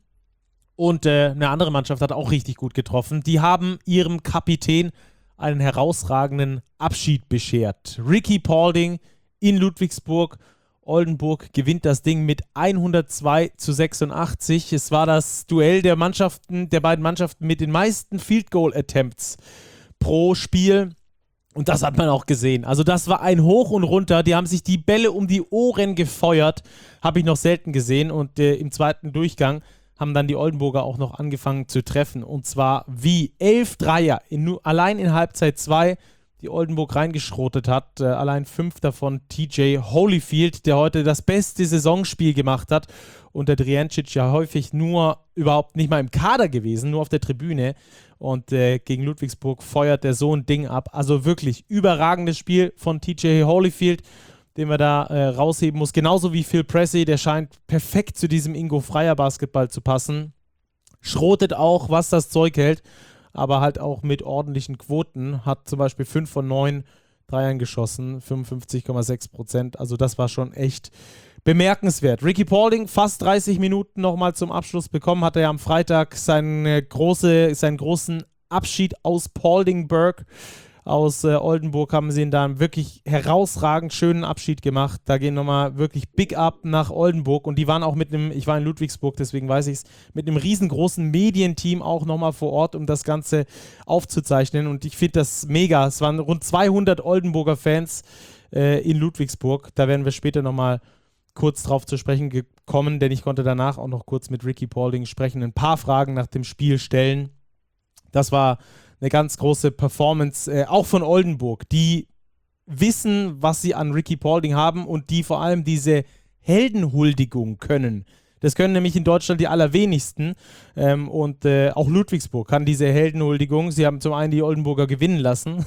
und äh, eine andere Mannschaft hat auch richtig gut getroffen. Die haben ihrem Kapitän einen herausragenden Abschied beschert. Ricky Paulding in Ludwigsburg. Oldenburg gewinnt das Ding mit hundertzwei zu sechsundachtzig. Es war das Duell der Mannschaften, der beiden Mannschaften mit den meisten Field Goal Attempts pro Spiel. Und das hat man auch gesehen. Also das war ein Hoch und Runter. Die haben sich die Bälle um die Ohren gefeuert. Habe ich noch selten gesehen. Und äh, im zweiten Durchgang haben dann die Oldenburger auch noch angefangen zu treffen. Und zwar wie elf Dreier in, nur, allein in Halbzeit zwei, die Oldenburg reingeschrotet hat. Äh, allein fünf davon T J Holyfield, der heute das beste Saisonspiel gemacht hat. Und der Drijancic ja häufig nur überhaupt nicht mal im Kader gewesen, nur auf der Tribüne. Und äh, gegen Ludwigsburg feuert der so ein Ding ab. Also wirklich überragendes Spiel von T J Holyfield, den wir da äh, rausheben muss. Genauso wie Phil Pressey, der scheint perfekt zu diesem Ingo Freier Basketball zu passen. Schrotet auch, was das Zeug hält, aber halt auch mit ordentlichen Quoten. Hat zum Beispiel fünf von neun Dreiern geschossen, fünfundfünfzig Komma sechs Prozent. Also das war schon echt bemerkenswert. Ricky Paulding fast dreißig Minuten nochmal zum Abschluss bekommen. Hat er ja am Freitag seine große, seinen großen Abschied aus Pauldingburg. Aus äh, Oldenburg haben sie ihn da einen wirklich herausragend schönen Abschied gemacht. Da gehen nochmal wirklich Big Up nach Oldenburg. Und die waren auch mit einem, ich war in Ludwigsburg, deswegen weiß ich es, mit einem riesengroßen Medienteam auch nochmal vor Ort, um das Ganze aufzuzeichnen. Und ich finde das mega. Es waren rund zweihundert Oldenburger Fans äh, in Ludwigsburg. Da werden wir später nochmal kurz drauf zu sprechen gekommen, denn ich konnte danach auch noch kurz mit Ricky Paulding sprechen, ein paar Fragen nach dem Spiel stellen. Das war eine ganz große Performance, äh, auch von Oldenburg, die wissen, was sie an Ricky Paulding haben und die vor allem diese Heldenhuldigung können. Das können nämlich in Deutschland die allerwenigsten ähm, und äh, auch Ludwigsburg kann diese Heldenhuldigung. Sie haben zum einen die Oldenburger gewinnen lassen.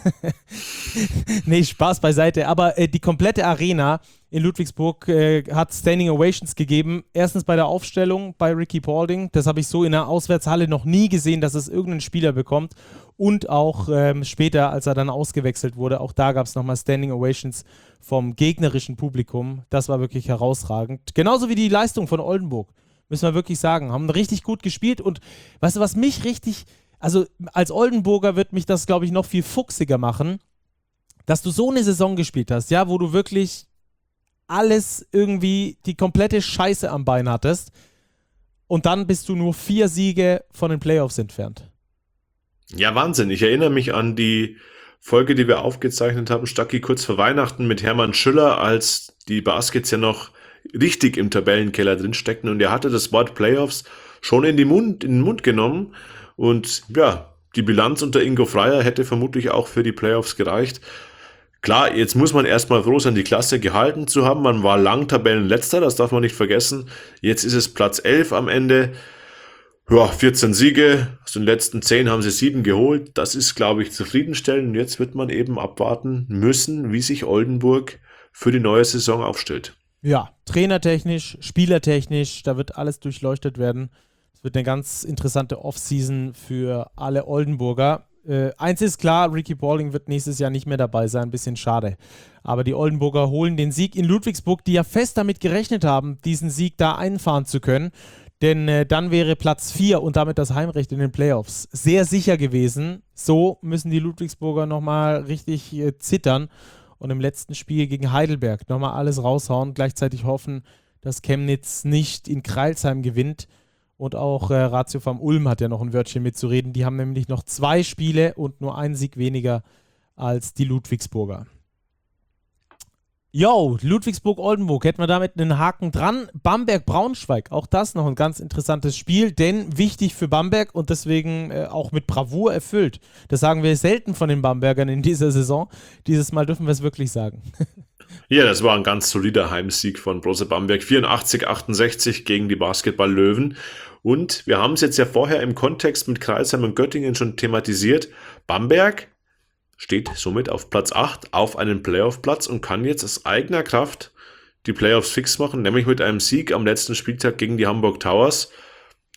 Nee, Spaß beiseite. Aber äh, die komplette Arena in Ludwigsburg äh, hat Standing Ovations gegeben. Erstens bei der Aufstellung bei Ricky Paulding. Das habe ich so in der Auswärtshalle noch nie gesehen, dass es irgendein Spieler bekommt. Und auch ähm, später, als er dann ausgewechselt wurde, auch da gab es nochmal Standing Ovations vom gegnerischen Publikum. Das war wirklich herausragend. Genauso wie die Leistung von Oldenburg, müssen wir wirklich sagen. Haben richtig gut gespielt. Und weißt du, was mich richtig, also als Oldenburger wird mich das, glaube ich, noch viel fuchsiger machen, dass du so eine Saison gespielt hast, ja, wo du wirklich alles irgendwie, die komplette Scheiße am Bein hattest und dann bist du nur vier Siege von den Playoffs entfernt. Ja, Wahnsinn. Ich erinnere mich an die Folge, die wir aufgezeichnet haben, Stacki, kurz vor Weihnachten mit Hermann Schüller, als die Baskets ja noch richtig im Tabellenkeller drin steckten und er hatte das Wort Playoffs schon in, die Mund, in den Mund genommen und ja, die Bilanz unter Ingo Freier hätte vermutlich auch für die Playoffs gereicht. Klar, jetzt muss man erstmal froh sein, die Klasse gehalten zu haben. Man war lang Tabellenletzter, das darf man nicht vergessen. Jetzt ist es Platz elf am Ende. Ja, vierzehn Siege, aus den letzten zehn haben sie sieben geholt. Das ist, glaube ich, zufriedenstellend. Und jetzt wird man eben abwarten müssen, wie sich Oldenburg für die neue Saison aufstellt. Ja, trainertechnisch, spielertechnisch, da wird alles durchleuchtet werden. Es wird eine ganz interessante Offseason für alle Oldenburger. Äh, eins ist klar, Ricky Paulding wird nächstes Jahr nicht mehr dabei sein, ein bisschen schade. Aber die Oldenburger holen den Sieg in Ludwigsburg, die ja fest damit gerechnet haben, diesen Sieg da einfahren zu können. Denn äh, dann wäre Platz vier und damit das Heimrecht in den Playoffs sehr sicher gewesen. So müssen die Ludwigsburger nochmal richtig äh, zittern und im letzten Spiel gegen Heidelberg nochmal alles raushauen. Gleichzeitig hoffen, dass Chemnitz nicht in Crailsheim gewinnt. Und auch äh, Ratio vom Ulm hat ja noch ein Wörtchen mitzureden. Die haben nämlich noch zwei Spiele und nur einen Sieg weniger als die Ludwigsburger. Jo, Ludwigsburg-Oldenburg, hätten wir damit einen Haken dran. Bamberg-Braunschweig, auch das noch ein ganz interessantes Spiel, denn wichtig für Bamberg und deswegen äh, auch mit Bravour erfüllt. Das sagen wir selten von den Bambergern in dieser Saison. Dieses Mal dürfen wir es wirklich sagen. Ja, das war ein ganz solider Heimsieg von Brose Bamberg. vierundachtzig achtundsechzig gegen die Basketball-Löwen. Und wir haben es jetzt ja vorher im Kontext mit Crailsheim und Göttingen schon thematisiert. Bamberg steht somit auf Platz acht auf einen Playoff-Platz und kann jetzt aus eigener Kraft die Playoffs fix machen, nämlich mit einem Sieg am letzten Spieltag gegen die Hamburg Towers.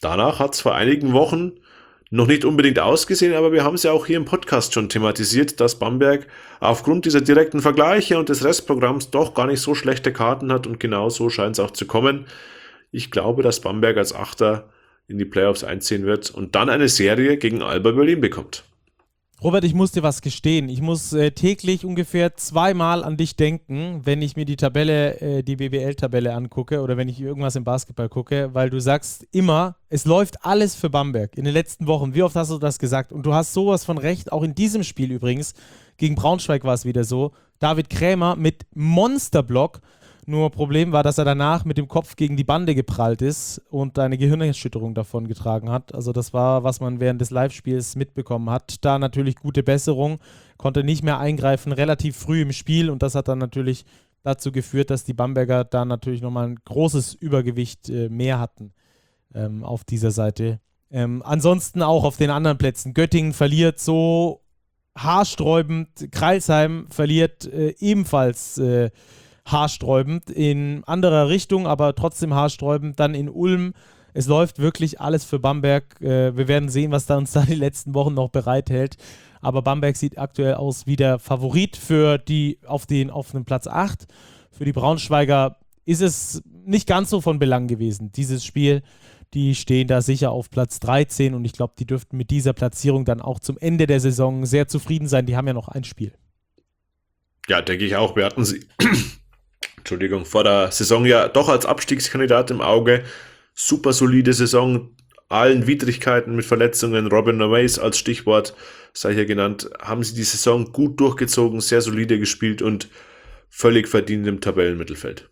danach hat es vor einigen Wochen noch nicht unbedingt ausgesehen, aber wir haben es ja auch hier im Podcast schon thematisiert, dass Bamberg aufgrund dieser direkten Vergleiche und des Restprogramms doch gar nicht so schlechte Karten hat und genau so scheint es auch zu kommen. Ich glaube, dass Bamberg als Achter in die Playoffs einziehen wird und dann eine Serie gegen Alba Berlin bekommt. Robert, ich muss dir was gestehen. Ich muss äh, täglich ungefähr zweimal an dich denken, wenn ich mir die Tabelle, äh, die B B L-Tabelle angucke oder wenn ich irgendwas im Basketball gucke, weil du sagst immer, es läuft alles für Bamberg in den letzten Wochen. Wie oft hast du das gesagt? Und du hast sowas von recht, auch in diesem Spiel übrigens. Gegen Braunschweig war es wieder so. David Krämer mit Monsterblock. Nur Problem war, dass er danach mit dem Kopf gegen die Bande geprallt ist und eine Gehirnerschütterung davon getragen hat. Also das war, was man während des Live-Spiels mitbekommen hat. Da natürlich gute Besserung, konnte nicht mehr eingreifen, relativ früh im Spiel und das hat dann natürlich dazu geführt, dass die Bamberger da natürlich nochmal ein großes Übergewicht äh, mehr hatten ähm, auf dieser Seite. Ähm, ansonsten auch auf den anderen Plätzen. Göttingen verliert so haarsträubend, Crailsheim verliert äh, ebenfalls äh, haarsträubend, in anderer Richtung, aber trotzdem haarsträubend, dann in Ulm. Es läuft wirklich alles für Bamberg. Äh, wir werden sehen, was da uns da die letzten Wochen noch bereithält. Aber Bamberg sieht aktuell aus wie der Favorit für die auf den offenen Platz acht. Für die Braunschweiger ist es nicht ganz so von Belang gewesen, dieses Spiel. Die stehen da sicher auf Platz dreizehn und ich glaube, die dürften mit dieser Platzierung dann auch zum Ende der Saison sehr zufrieden sein. Die haben ja noch ein Spiel. Ja, denke ich auch. Wir hatten sie Entschuldigung, vor der Saison ja doch als Abstiegskandidat im Auge. Super solide Saison, allen Widrigkeiten mit Verletzungen, Robin Novaes als Stichwort, sei hier genannt, haben sie die Saison gut durchgezogen, sehr solide gespielt und völlig verdient im Tabellenmittelfeld.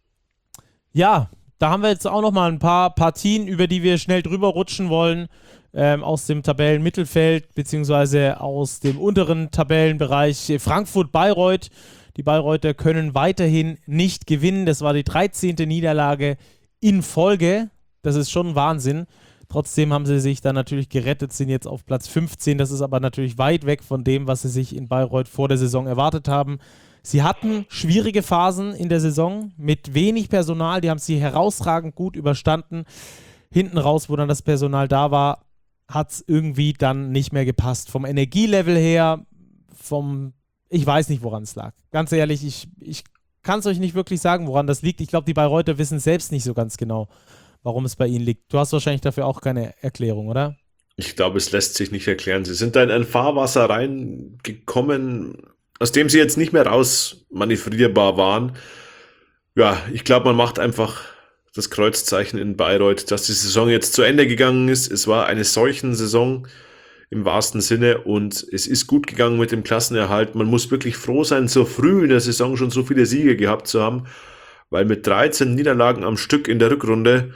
Ja, da haben wir jetzt auch noch mal ein paar Partien, über die wir schnell drüber rutschen wollen, ähm, aus dem Tabellenmittelfeld, beziehungsweise aus dem unteren Tabellenbereich. Frankfurt-Bayreuth. Die Bayreuther können weiterhin nicht gewinnen. Das war die dreizehnte Niederlage in Folge. Das ist schon Wahnsinn. Trotzdem haben sie sich dann natürlich gerettet, sind jetzt auf Platz fünfzehn. Das ist aber natürlich weit weg von dem, was sie sich in Bayreuth vor der Saison erwartet haben. Sie hatten schwierige Phasen in der Saison mit wenig Personal. Die haben sie herausragend gut überstanden. Hinten raus, wo dann das Personal da war, hat es irgendwie dann nicht mehr gepasst. Vom Energielevel her, vom Ich weiß nicht, woran es lag. Ganz ehrlich, ich, ich kann es euch nicht wirklich sagen, woran das liegt. Ich glaube, die Bayreuther wissen selbst nicht so ganz genau, warum es bei ihnen liegt. Du hast wahrscheinlich dafür auch keine Erklärung, oder? Ich glaube, es lässt sich nicht erklären. Sie sind da in ein Fahrwasser reingekommen, aus dem sie jetzt nicht mehr raus manövrierbar waren. Ja, ich glaube, man macht einfach das Kreuzzeichen in Bayreuth, dass die Saison jetzt zu Ende gegangen ist. Es war eine solchen Saison im wahrsten Sinne und es ist gut gegangen mit dem Klassenerhalt. Man muss wirklich froh sein, so früh in der Saison schon so viele Siege gehabt zu haben, weil mit dreizehn Niederlagen am Stück in der Rückrunde,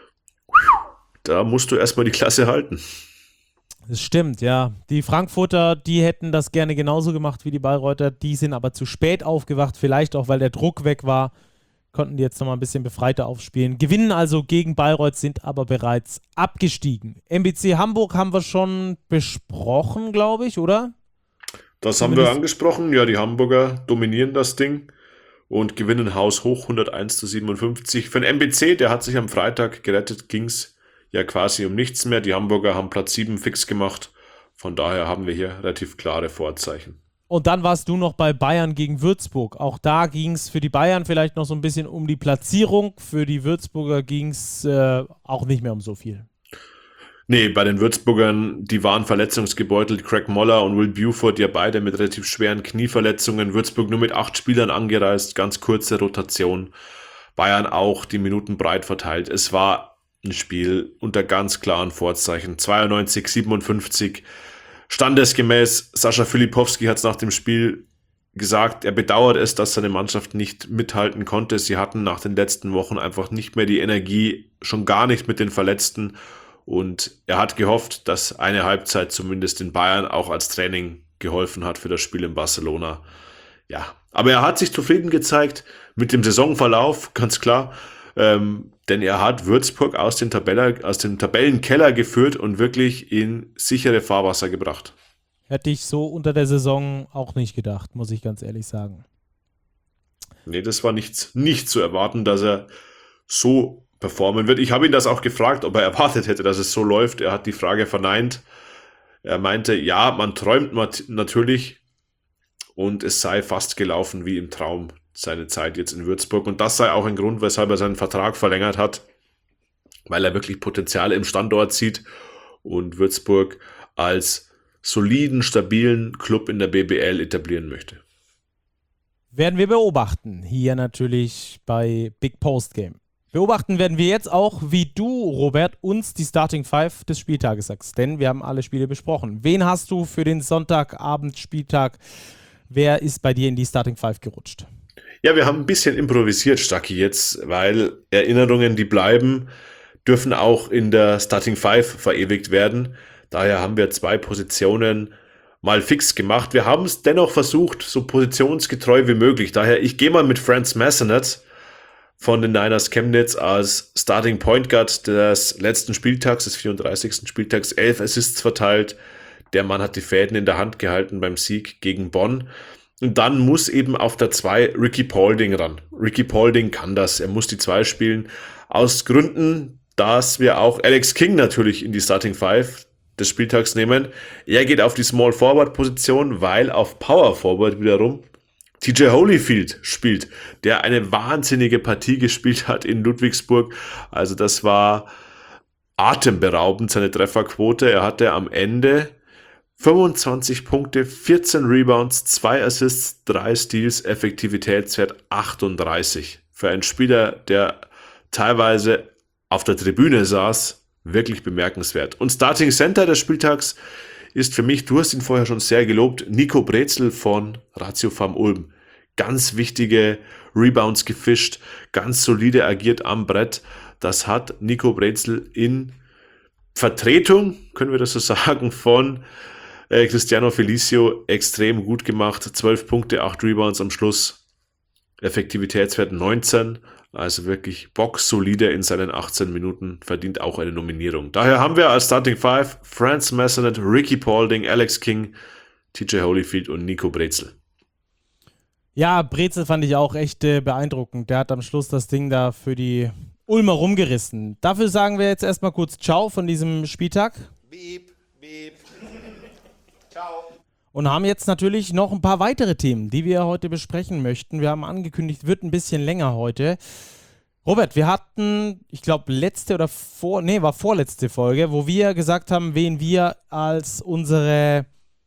da musst du erstmal die Klasse halten. Das stimmt, ja. Die Frankfurter, die hätten das gerne genauso gemacht wie die Bayreuther, die sind aber zu spät aufgewacht, vielleicht auch, weil der Druck weg war, konnten die jetzt nochmal ein bisschen befreiter aufspielen. Gewinnen also gegen Bayreuth, sind aber bereits abgestiegen. M B C Hamburg haben wir schon besprochen, glaube ich, oder? Das haben wir angesprochen. Ja, die Hamburger dominieren das Ding und gewinnen haushoch hunderteins zu siebenundfünfzig. Für den M B C, der hat sich am Freitag gerettet, ging es ja quasi um nichts mehr. Die Hamburger haben Platz sieben fix gemacht. Von daher haben wir hier relativ klare Vorzeichen. Und dann warst du noch bei Bayern gegen Würzburg. Auch da ging es für die Bayern vielleicht noch so ein bisschen um die Platzierung. Für die Würzburger ging es äh, auch nicht mehr um so viel. Nee, bei den Würzburgern, die waren verletzungsgebeutelt. Craig Moller und Will Buford, ja beide mit relativ schweren Knieverletzungen. Würzburg nur mit acht Spielern angereist, ganz kurze Rotation. Bayern auch die Minuten breit verteilt. Es war ein Spiel unter ganz klaren Vorzeichen. zweiundneunzig siebenundfünfzig. Standesgemäß, Sascha Filipowski hat es nach dem Spiel gesagt, er bedauert es, dass seine Mannschaft nicht mithalten konnte. Sie hatten nach den letzten Wochen einfach nicht mehr die Energie, schon gar nicht mit den Verletzten. Und er hat gehofft, dass eine Halbzeit zumindest in Bayern auch als Training geholfen hat für das Spiel in Barcelona. Ja, aber er hat sich zufrieden gezeigt mit dem Saisonverlauf, ganz klar. Ähm, denn er hat Würzburg aus dem, Tabelle, aus dem Tabellenkeller geführt und wirklich in sichere Fahrwasser gebracht. Hätte ich so unter der Saison auch nicht gedacht, muss ich ganz ehrlich sagen. Nee, das war nichts, nicht zu erwarten, dass er so performen wird. Ich habe ihn das auch gefragt, ob er erwartet hätte, dass es so läuft. Er hat die Frage verneint. Er meinte, ja, man träumt mat- natürlich und es sei fast gelaufen wie im Traum seine Zeit jetzt in Würzburg. Und das sei auch ein Grund, weshalb er seinen Vertrag verlängert hat, weil er wirklich Potenziale im Standort sieht und Würzburg als soliden, stabilen Club in der B B L etablieren möchte. Werden wir beobachten, hier natürlich bei Big Post Game. Beobachten werden wir jetzt auch, wie du, Robert, uns die Starting Five des Spieltages sagst, denn wir haben alle Spiele besprochen. Wen hast du für den Sonntagabend-Spieltag? Wer ist bei dir in die Starting Five gerutscht? Ja, wir haben ein bisschen improvisiert, Stacki, jetzt, weil Erinnerungen, die bleiben, dürfen auch in der Starting Five verewigt werden. Daher haben wir zwei Positionen mal fix gemacht. Wir haben es dennoch versucht, so positionsgetreu wie möglich. Daher, ich gehe mal mit Franz Massenet von den Niners Chemnitz als Starting Point Guard des letzten Spieltags, des vierunddreißigsten Spieltags, elf Assists verteilt. Der Mann hat die Fäden in der Hand gehalten beim Sieg gegen Bonn. Und dann muss eben auf der zwei Ricky Paulding ran. Ricky Paulding kann das, er muss die zwei spielen. Aus Gründen, dass wir auch Alex King natürlich in die Starting Five des Spieltags nehmen. Er geht auf die Small Forward Position, weil auf Power Forward wiederum T J Holyfield spielt, der eine wahnsinnige Partie gespielt hat in Ludwigsburg. Also das war atemberaubend, seine Trefferquote. Er hatte am Ende fünfundzwanzig Punkte, vierzehn Rebounds, zwei Assists, drei Steals, Effektivitätswert achtunddreißig. Für einen Spieler, der teilweise auf der Tribüne saß, wirklich bemerkenswert. Und Starting Center des Spieltags ist für mich, du hast ihn vorher schon sehr gelobt, Nico Brezel von Ratio Farm Ulm. Ganz wichtige Rebounds gefischt, ganz solide agiert am Brett. Das hat Nico Brezel in Vertretung, können wir das so sagen, von äh, Cristiano Felicio extrem gut gemacht. zwölf Punkte, acht Rebounds am Schluss. Effektivitätswert neunzehn. Also wirklich boxsolide in seinen achtzehn Minuten, verdient auch eine Nominierung. Daher haben wir als Starting Five Franz Massenet, Ricky Paulding, Alex King, T J Holyfield und Nico Brezel. Ja, Brezel fand ich auch echt äh, beeindruckend. Der hat am Schluss das Ding da für die Ulmer rumgerissen. Dafür sagen wir jetzt erstmal kurz Ciao von diesem Spieltag. Beep, beep. Ciao. Und haben jetzt natürlich noch ein paar weitere Themen, die wir heute besprechen möchten. Wir haben angekündigt, wird ein bisschen länger heute. Robert, wir hatten, ich glaube, letzte oder vor, nee, war vorletzte Folge, wo wir gesagt haben, wen wir als unsere,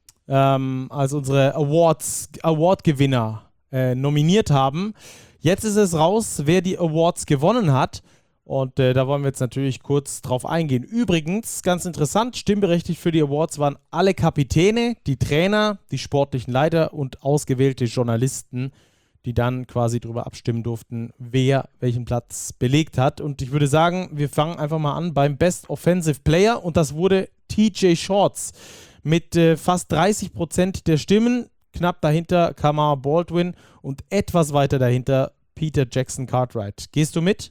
ähm, als unsere Awards, Award-Gewinner äh, nominiert haben. Jetzt ist es raus, wer die Awards gewonnen hat. Und äh, da wollen wir jetzt natürlich kurz drauf eingehen. Übrigens, ganz interessant, stimmberechtigt für die Awards waren alle Kapitäne, die Trainer, die sportlichen Leiter und ausgewählte Journalisten, die dann quasi darüber abstimmen durften, wer welchen Platz belegt hat. Und ich würde sagen, wir fangen einfach mal an beim Best Offensive Player und das wurde T J Shorts mit äh, fast dreißig Prozent der Stimmen. Knapp dahinter Kamar Baldwin und etwas weiter dahinter Peter Jackson Cartwright. Gehst du mit?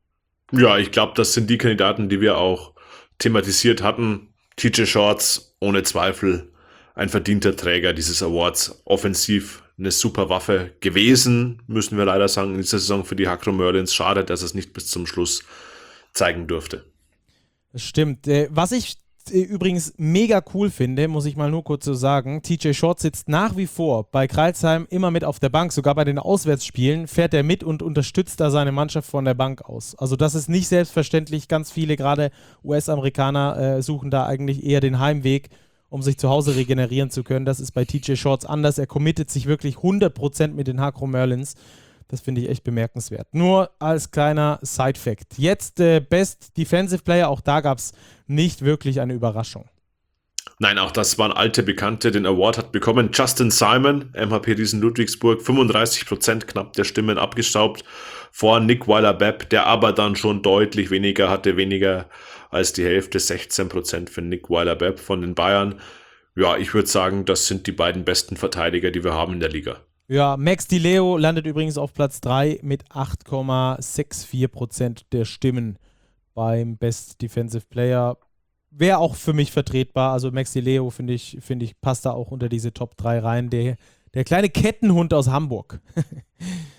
Ja, ich glaube, das sind die Kandidaten, die wir auch thematisiert hatten. T J Shorts, ohne Zweifel ein verdienter Träger dieses Awards. Offensiv eine super Waffe gewesen, müssen wir leider sagen, in dieser Saison für die Hakro Merlins. Schade, dass es nicht bis zum Schluss zeigen durfte. Das stimmt. Äh, was ich äh, übrigens mega cool finde, muss ich mal nur kurz so sagen, T J Shorts sitzt nach wie vor bei Crailsheim immer mit auf der Bank, sogar bei den Auswärtsspielen fährt er mit und unterstützt da seine Mannschaft von der Bank aus. Also das ist nicht selbstverständlich. Ganz viele, gerade U S-Amerikaner, äh, suchen da eigentlich eher den Heimweg, um sich zu Hause regenerieren zu können. Das ist bei T J Shorts anders. Er committet sich wirklich hundert Prozent mit den Hakro Merlins. Das finde ich echt bemerkenswert. Nur als kleiner Side-Fact. Jetzt äh, Best Defensive Player, auch da gab es nicht wirklich eine Überraschung. Nein, auch das waren alte Bekannte. Den Award hat bekommen Justin Simon, M H P Riesen Ludwigsburg, fünfunddreißig Prozent knapp der Stimmen abgestaubt vor Nick Weiler-Bepp, der aber dann schon deutlich weniger hatte, weniger als die Hälfte, sechzehn Prozent für Nick Weiler-Bepp von den Bayern. Ja, ich würde sagen, das sind die beiden besten Verteidiger, die wir haben in der Liga. Ja, Max Di Leo landet übrigens auf Platz drei mit acht Komma vierundsechzig Prozent der Stimmen beim Best Defensive Player. Wäre auch für mich vertretbar. Also Max Di Leo, finde ich, finde ich, passt da auch unter diese Top drei rein. Der, der kleine Kettenhund aus Hamburg.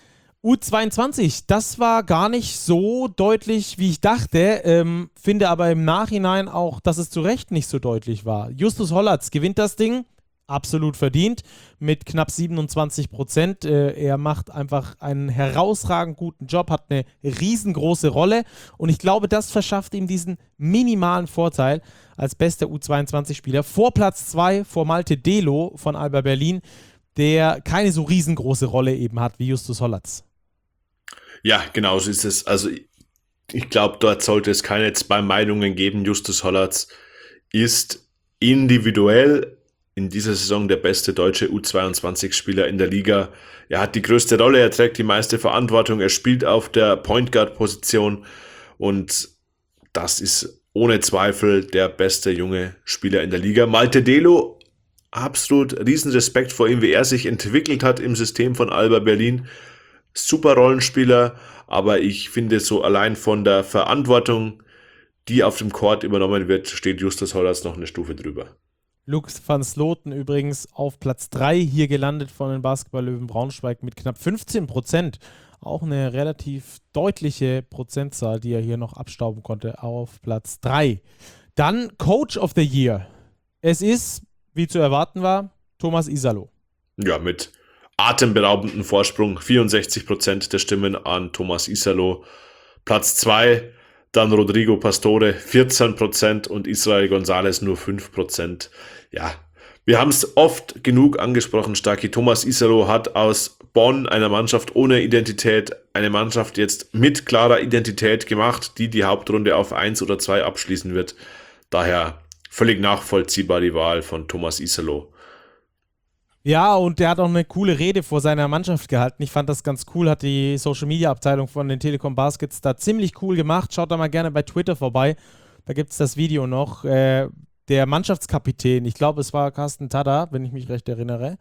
U zweiundzwanzig, das war gar nicht so deutlich, wie ich dachte, ähm, finde aber im Nachhinein auch, dass es zu Recht nicht so deutlich war. Justus Hollatz gewinnt das Ding, absolut verdient, mit knapp siebenundzwanzig Prozent. Äh, er macht einfach einen herausragend guten Job, hat eine riesengroße Rolle und ich glaube, das verschafft ihm diesen minimalen Vorteil als bester U zweiundzwanzig-Spieler vor Platz zwei, vor Malte Delo von Alba Berlin, der keine so riesengroße Rolle eben hat wie Justus Hollatz. Ja, genau so ist es. Also ich glaube, dort sollte es keine zwei Meinungen geben. Justus Hollatz ist individuell in dieser Saison der beste deutsche U zweiundzwanzig-Spieler in der Liga. Er hat die größte Rolle, er trägt die meiste Verantwortung, er spielt auf der Point Guard-Position und das ist ohne Zweifel der beste junge Spieler in der Liga. Malte Delo, absolut riesen Respekt vor ihm, wie er sich entwickelt hat im System von Alba Berlin. Super Rollenspieler, aber ich finde so allein von der Verantwortung, die auf dem Court übernommen wird, steht Justus Hollatz noch eine Stufe drüber. Luc van Sloten übrigens auf Platz drei hier gelandet von den Basketball-Löwen Braunschweig mit knapp fünfzehn Prozent. Auch eine relativ deutliche Prozentzahl, die er hier noch abstauben konnte auf Platz drei. Dann Coach of the Year. Es ist, wie zu erwarten war, Thomas Isalo. Ja, mit atemberaubenden Vorsprung, vierundsechzig Prozent der Stimmen an Thomas Isalo. Platz zwei, dann Rodrigo Pastore, vierzehn Prozent und Israel Gonzalez nur fünf Prozent. Ja, wir haben es oft genug angesprochen, Starki. Thomas Isalo hat aus Bonn, einer Mannschaft ohne Identität, eine Mannschaft jetzt mit klarer Identität gemacht, die die Hauptrunde auf eins oder zwei abschließen wird. Daher völlig nachvollziehbar die Wahl von Thomas Isalo. Ja, und der hat auch eine coole Rede vor seiner Mannschaft gehalten. Ich fand das ganz cool, hat die Social-Media-Abteilung von den Telekom Baskets da ziemlich cool gemacht. Schaut da mal gerne bei Twitter vorbei. Da gibt es das Video noch. Äh, der Mannschaftskapitän, ich glaube, es war Carsten Tada, wenn ich mich recht erinnere,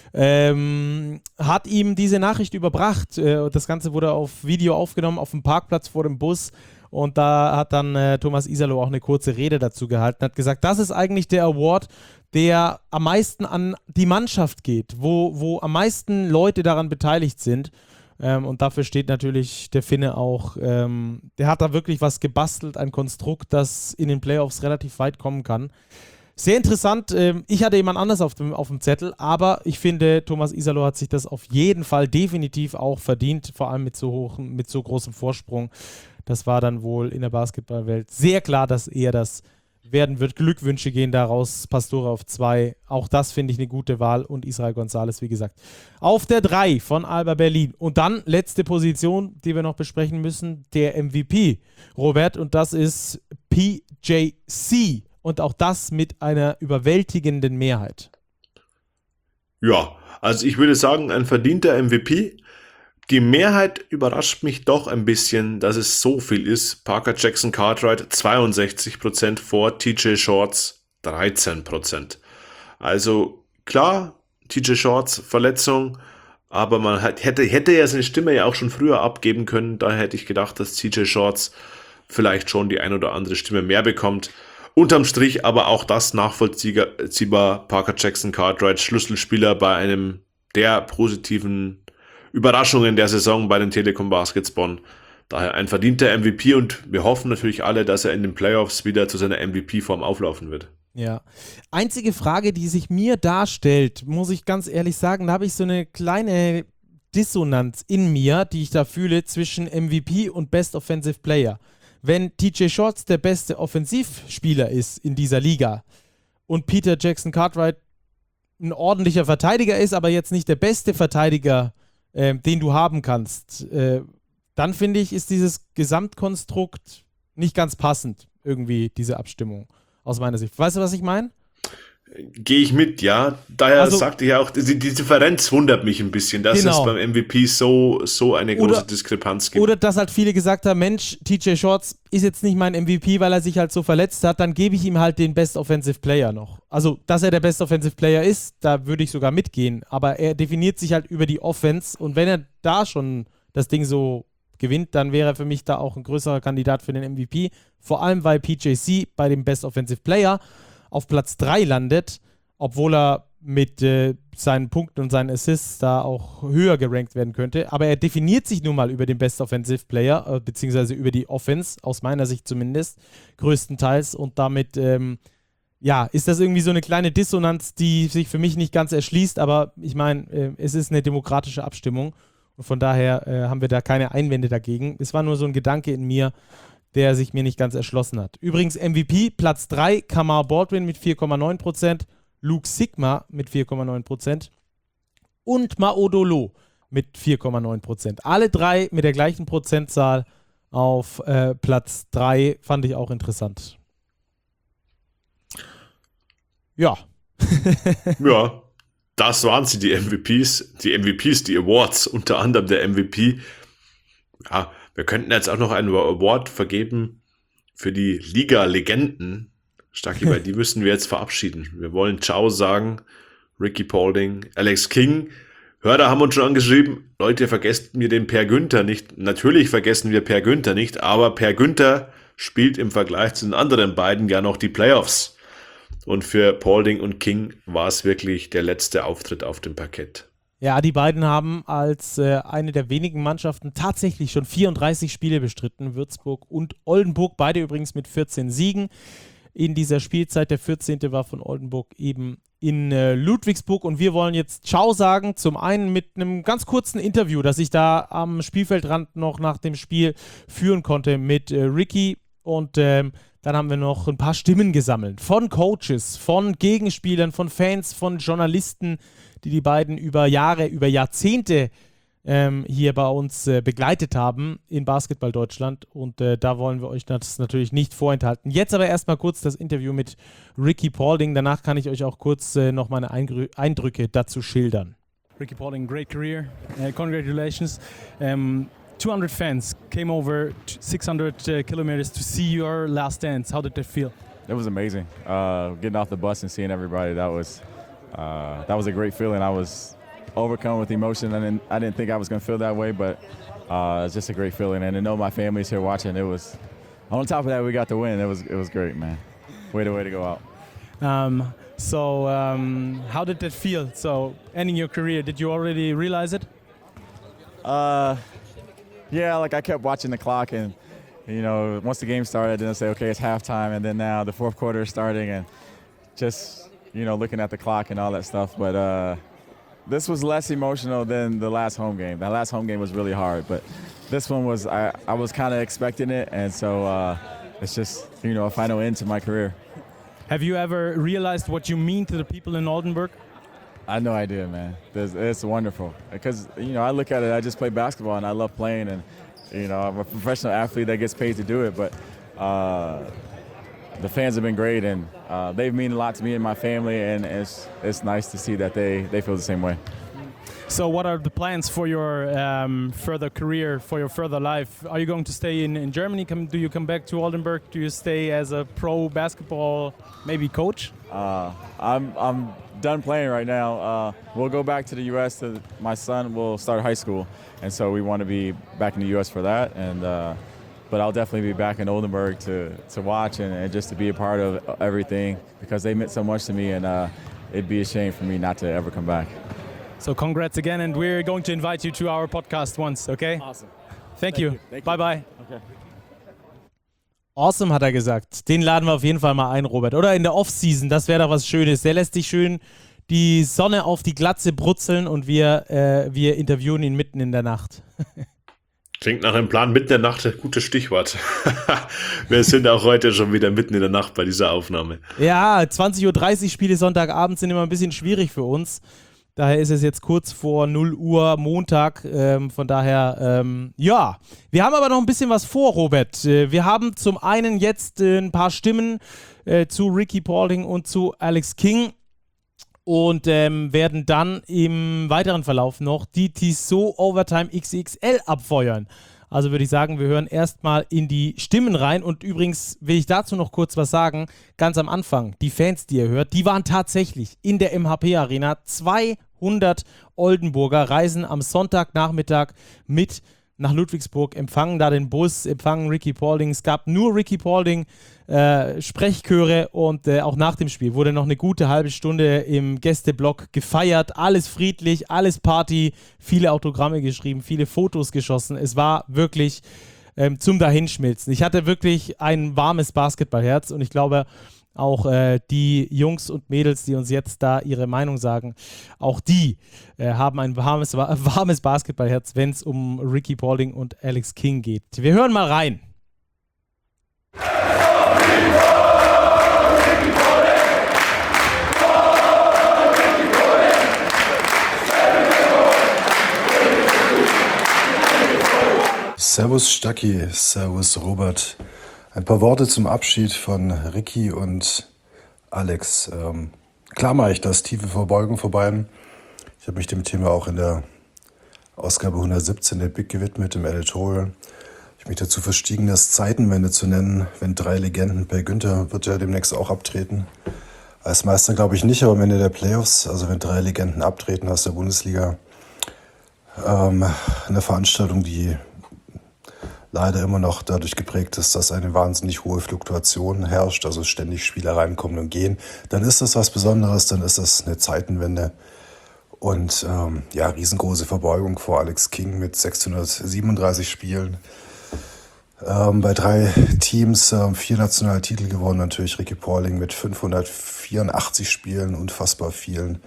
ähm, hat ihm diese Nachricht überbracht. Äh, das Ganze wurde auf Video aufgenommen, auf dem Parkplatz vor dem Bus. Und da hat dann äh, Thomas Isalo auch eine kurze Rede dazu gehalten, hat gesagt, das ist eigentlich der Award, der am meisten an die Mannschaft geht, wo, wo am meisten Leute daran beteiligt sind. Ähm, und dafür steht natürlich der Finne auch, ähm, der hat da wirklich was gebastelt, ein Konstrukt, das in den Playoffs relativ weit kommen kann. Sehr interessant, ähm, ich hatte jemand anders auf dem, auf dem Zettel, aber ich finde, Thomas Isalo hat sich das auf jeden Fall definitiv auch verdient, vor allem mit so hohem, mit so großem Vorsprung. Das war dann wohl in der Basketballwelt sehr klar, dass er das werden wird. Glückwünsche gehen daraus, Pastore auf zwei. Auch das finde ich eine gute Wahl und Israel Gonzalez, wie gesagt, auf der drei von Alba Berlin. Und dann letzte Position, die wir noch besprechen müssen, der M V P, Robert, und das ist P J C. Und auch das mit einer überwältigenden Mehrheit. Ja, also ich würde sagen, ein verdienter M V P. Die Mehrheit überrascht mich doch ein bisschen, dass es so viel ist. Parker Jackson Cartwright zweiundsechzig Prozent vor T J Shorts dreizehn Prozent. Also klar, T J Shorts Verletzung, aber man hat, hätte, hätte ja seine Stimme ja auch schon früher abgeben können. Daher hätte ich gedacht, dass T J Shorts vielleicht schon die ein oder andere Stimme mehr bekommt. Unterm Strich aber auch das nachvollziehbar. Parker Jackson Cartwright, Schlüsselspieler bei einem der positiven Überraschungen der Saison bei den Telekom Baskets Bonn. Daher ein verdienter M V P und wir hoffen natürlich alle, dass er in den Playoffs wieder zu seiner M V P-Form auflaufen wird. Ja. Einzige Frage, die sich mir darstellt, muss ich ganz ehrlich sagen, da habe ich so eine kleine Dissonanz in mir, die ich da fühle zwischen M V P und Best Offensive Player. Wenn T J Shorts der beste Offensivspieler ist in dieser Liga und Peter Jackson Cartwright ein ordentlicher Verteidiger ist, aber jetzt nicht der beste Verteidiger, äh, den du haben kannst, äh, dann finde ich, ist dieses Gesamtkonstrukt nicht ganz passend, irgendwie, diese Abstimmung, aus meiner Sicht. Weißt du, was ich meine? Gehe ich mit, ja. Daher also, sagte ich auch, die, die Differenz wundert mich ein bisschen, dass genau. es beim M V P so, so eine große oder, Diskrepanz gibt. Oder dass halt viele gesagt haben, Mensch, T J Shorts ist jetzt nicht mein M V P, weil er sich halt so verletzt hat, dann gebe ich ihm halt den Best Offensive Player noch. Also, dass er der Best Offensive Player ist, da würde ich sogar mitgehen, aber er definiert sich halt über die Offense und wenn er da schon das Ding so gewinnt, dann wäre er für mich da auch ein größerer Kandidat für den M V P, vor allem weil P J C bei dem Best Offensive Player auf Platz drei landet, obwohl er mit äh, seinen Punkten und seinen Assists da auch höher gerankt werden könnte. Aber er definiert sich nun mal über den Best Offensive Player, äh, beziehungsweise über die Offense, aus meiner Sicht zumindest, größtenteils. Und damit, ähm, ja, ist das irgendwie so eine kleine Dissonanz, die sich für mich nicht ganz erschließt. Aber ich meine, äh, es ist eine demokratische Abstimmung. Und von daher äh, haben wir da keine Einwände dagegen. Es war nur so ein Gedanke in mir, der sich mir nicht ganz erschlossen hat. Übrigens M V P, Platz drei, Kamar Baldwin mit vier Komma neun Prozent. Luke Sigma mit vier Komma neun Prozent und Maodolo mit vier Komma neun Prozent. Alle drei mit der gleichen Prozentzahl auf äh, Platz drei, fand ich auch interessant. Ja. Ja, das waren sie, die M V Ps. Die M V Ps, die Awards, unter anderem der M V P. Ja, wir könnten jetzt auch noch einen Award vergeben für die Liga-Legenden. Stacki, bei die müssen wir jetzt verabschieden. Wir wollen Ciao sagen. Ricky Paulding, Alex King. Hörer haben uns schon angeschrieben, Leute, vergesst mir den Per Günther nicht. Natürlich vergessen wir Per Günther nicht, aber Per Günther spielt im Vergleich zu den anderen beiden ja noch die Playoffs. Und für Paulding und King war es wirklich der letzte Auftritt auf dem Parkett. Ja, die beiden haben als äh, eine der wenigen Mannschaften tatsächlich schon vierunddreißig Spiele bestritten. Würzburg und Oldenburg, beide übrigens mit vierzehn Siegen. In dieser Spielzeit, der vierzehnte war von Oldenburg eben in äh, Ludwigsburg und wir wollen jetzt Ciao sagen, zum einen mit einem ganz kurzen Interview, das ich da am Spielfeldrand noch nach dem Spiel führen konnte mit äh, Ricky und ähm, dann haben wir noch ein paar Stimmen gesammelt von Coaches, von Gegenspielern, von Fans, von Journalisten, die die beiden über Jahre, über Jahrzehnte Ähm, hier bei uns äh, begleitet haben in Basketball Deutschland und äh, da wollen wir euch das natürlich nicht vorenthalten. Jetzt aber erstmal kurz das Interview mit Ricky Paulding, danach kann ich euch auch kurz äh, noch meine Eingrü- Eindrücke dazu schildern. Ricky Paulding, great career, uh, congratulations. Um, two hundred fans came over six hundred uh, kilometers to see your last dance. How did that feel? It was amazing. Uh, getting off the bus and seeing everybody, that was uh, that was a great feeling. I was overcome with emotion. I didn't, I didn't think I was going to feel that way, but uh, it's just a great feeling. And to know my family's here watching, it was, on top of that, we got the win. It was it was great, man. Way to way to go out. Um, so um, how did that feel? So ending your career, did you already realize it? Uh, yeah, like I kept watching the clock, and you know, once the game started, then I say, okay, it's halftime, and then now the fourth quarter is starting, and just you know, looking at the clock and all that stuff. But uh, this was less emotional than the last home game. That last home game was really hard, but this one was, I, I was kind of expecting it, and so uh, it's just, you know, a final end to my career. Have you ever realized what you mean to the people in Oldenburg? I had no idea, man. It's, it's wonderful because, you know, I look at it, I just play basketball and I love playing, and, you know, I'm a professional athlete that gets paid to do it, but uh, the fans have been great, and uh, they mean a lot to me and my family, and it's it's nice to see that they, they feel the same way. So what are the plans for your um, further career, for your further life? Are you going to stay in, in Germany? Come, do you come back to Oldenburg? Do you stay as a pro basketball, maybe coach? Uh, I'm I'm done playing right now. Uh, we'll go back to the U S To, my son will start high school, and so we want to be back in the U S for that. And uh, but I'll definitely be back in Oldenburg to, to watch and, and just to be a part of everything because they meant so much to me, and uh, it'd be a shame for me not to ever come back. So congrats again, and we're going to invite you to our podcast once, okay? Awesome. Thank, Thank you. you. Thank bye you. bye. Okay. Awesome, hat er gesagt. Den laden wir auf jeden Fall mal ein, Robert. Oder in der Offseason, das wäre doch was Schönes. Der lässt sich schön die Sonne auf die Glatze brutzeln und wir, äh, wir interviewen ihn mitten in der Nacht. Klingt nach einem Plan mitten in der Nacht, gutes Stichwort. Wir sind auch heute schon wieder mitten in der Nacht bei dieser Aufnahme. Ja, zwanzig Uhr dreißig Spiele Sonntagabend sind immer ein bisschen schwierig für uns. Daher ist es jetzt kurz vor null Uhr Montag. Ähm, von daher, ähm, ja. Wir haben aber noch ein bisschen was vor, Robert. Äh, wir haben zum einen jetzt äh, ein paar Stimmen äh, zu Ricky Paulding und zu Alex King. Und ähm, werden dann im weiteren Verlauf noch die Tissot Overtime X X L abfeuern. Also würde ich sagen, wir hören erstmal in die Stimmen rein. Und übrigens will ich dazu noch kurz was sagen. Ganz am Anfang, die Fans, die ihr hört, die waren tatsächlich in der M H P Arena. zweihundert Oldenburger reisen am Sonntagnachmittag mit nach Ludwigsburg, empfangen da den Bus, empfangen Ricky Paulding. Es gab nur Ricky Paulding äh, Sprechchöre und äh, auch nach dem Spiel wurde noch eine gute halbe Stunde im Gästeblock gefeiert. Alles friedlich, alles Party, viele Autogramme geschrieben, viele Fotos geschossen. Es war wirklich ähm, zum Dahinschmilzen. Ich hatte wirklich ein warmes Basketballherz und ich glaube, auch äh, die Jungs und Mädels, die uns jetzt da ihre Meinung sagen, auch die äh, haben ein warmes, warmes Basketballherz, wenn es um Ricky Paulding und Alex King geht. Wir hören mal rein. Servus Stacki, servus Robert. Ein paar Worte zum Abschied von Ricky und Alex. Ähm, klar mache ich das, tiefe Verbeugung vor beiden. Ich habe mich dem Thema auch in der Ausgabe hundertsiebzehn der Big gewidmet, im Editorial. Ich habe mich dazu verstiegen, das Zeitenwende zu nennen, wenn drei Legenden, Per Günther wird ja demnächst auch abtreten. Als Meister glaube ich nicht, aber am Ende der Playoffs, also wenn drei Legenden abtreten aus der Bundesliga, ähm, eine Veranstaltung, die leider immer noch dadurch geprägt ist, dass eine wahnsinnig hohe Fluktuation herrscht, also ständig Spieler reinkommen und gehen, dann ist das was Besonderes, dann ist das eine Zeitenwende. Und ähm, ja, riesengroße Verbeugung vor Alex King mit sechshundertsiebenunddreißig Spielen. Ähm, bei drei Teams ähm, vier nationale Titel gewonnen, natürlich Ricky Paulding mit fünfhundertvierundachtzig Spielen, unfassbar vielen.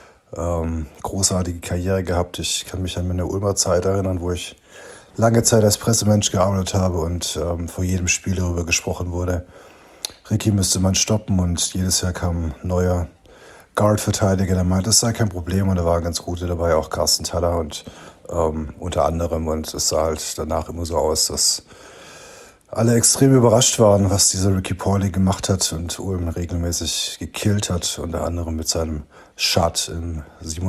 Ähm, großartige Karriere gehabt. Ich kann mich an meine Ulmer Zeit erinnern, wo ich lange Zeit als Pressemensch gearbeitet habe und ähm, vor jedem Spiel darüber gesprochen wurde. Ricky müsste man stoppen und jedes Jahr kam ein neuer Guard-Verteidiger, der meinte, das sei kein Problem und da waren ganz gute dabei, auch Carsten Thaler und ähm, unter anderem, und es sah halt danach immer so aus, dass alle extrem überrascht waren, was dieser Ricky Paulding gemacht hat und Ulm regelmäßig gekillt hat, unter anderem mit seinem Shot im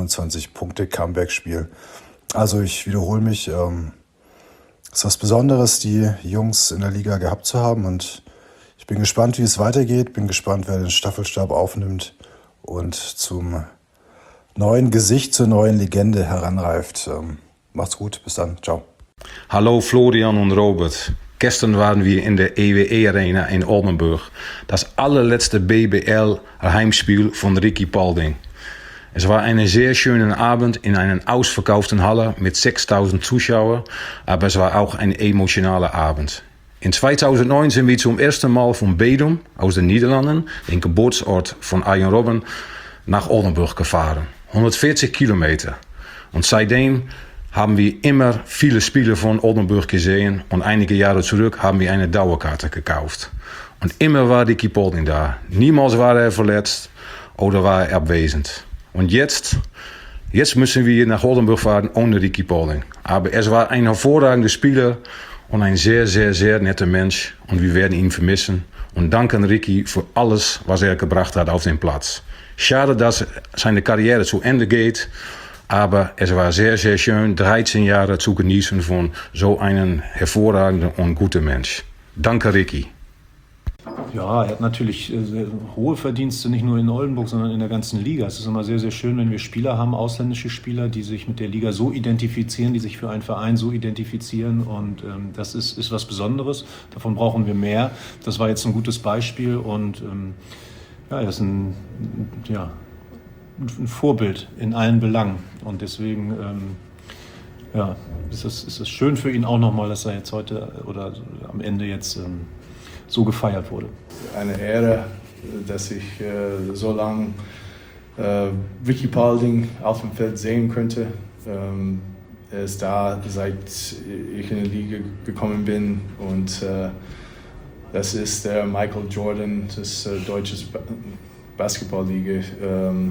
siebenundzwanzig-Punkte-Comeback-Spiel. Also ich wiederhole mich, ähm, es ist was Besonderes, die Jungs in der Liga gehabt zu haben und ich bin gespannt, wie es weitergeht, bin gespannt, wer den Staffelstab aufnimmt und zum neuen Gesicht, zur neuen Legende heranreift. Ähm, macht's gut, bis dann, ciao. Hallo Florian und Robert. Gestern waren wir in der E W E-Arena in Oldenburg. Das allerletzte B B L-Heimspiel von Ricky Paulding. Es war ein sehr schöner Abend in einer ausverkauften Halle mit sechstausend Zuschauern, aber es war auch ein emotionaler Abend. In zweitausendneun sind wir zum ersten Mal von Bedum aus den Niederlanden, den Geburtsort von Arjen Robben, nach Oldenburg gefahren. hundertvierzig Kilometer. Und seitdem haben wir immer viele Spiele von Oldenburg gesehen und einige Jahre zurück haben wir eine Dauerkarte gekauft. Und immer war Ricky Paulding da. Niemals war er verletzt oder war er abwesend. Und jetzt, jetzt müssen wir nach Oldenburg fahren ohne Ricky Paulding. Aber er war ein hervorragender Spieler und ein sehr, sehr, sehr netter Mensch. Und wir werden ihn vermissen. Und danke an Ricky für alles, was er gebracht hat auf den Platz. Schade, dass seine Karriere zu Ende geht. Aber es war sehr, sehr schön, dreizehn Jahre zu genießen von so einem hervorragenden und guten Mensch. Danke, Ricky. Ja, er hat natürlich äh, hohe Verdienste, nicht nur in Oldenburg, sondern in der ganzen Liga. Es ist immer sehr, sehr schön, wenn wir Spieler haben, ausländische Spieler, die sich mit der Liga so identifizieren, die sich für einen Verein so identifizieren. Und ähm, das ist, ist was Besonderes. Davon brauchen wir mehr. Das war jetzt ein gutes Beispiel. Und ähm, ja, er ist ein, ja, ein Vorbild in allen Belangen. Und deswegen ähm, ja, ist es, ist es schön für ihn auch nochmal, dass er jetzt heute oder am Ende jetzt ähm, so gefeiert wurde. Eine Ehre, dass ich äh, so lange äh, Ricky Paulding auf dem Feld sehen könnte. Ähm, er ist da, seit ich in die Liga gekommen bin, und äh, das ist der Michael Jordan des äh, deutschen ba- Basketballliga. Ähm,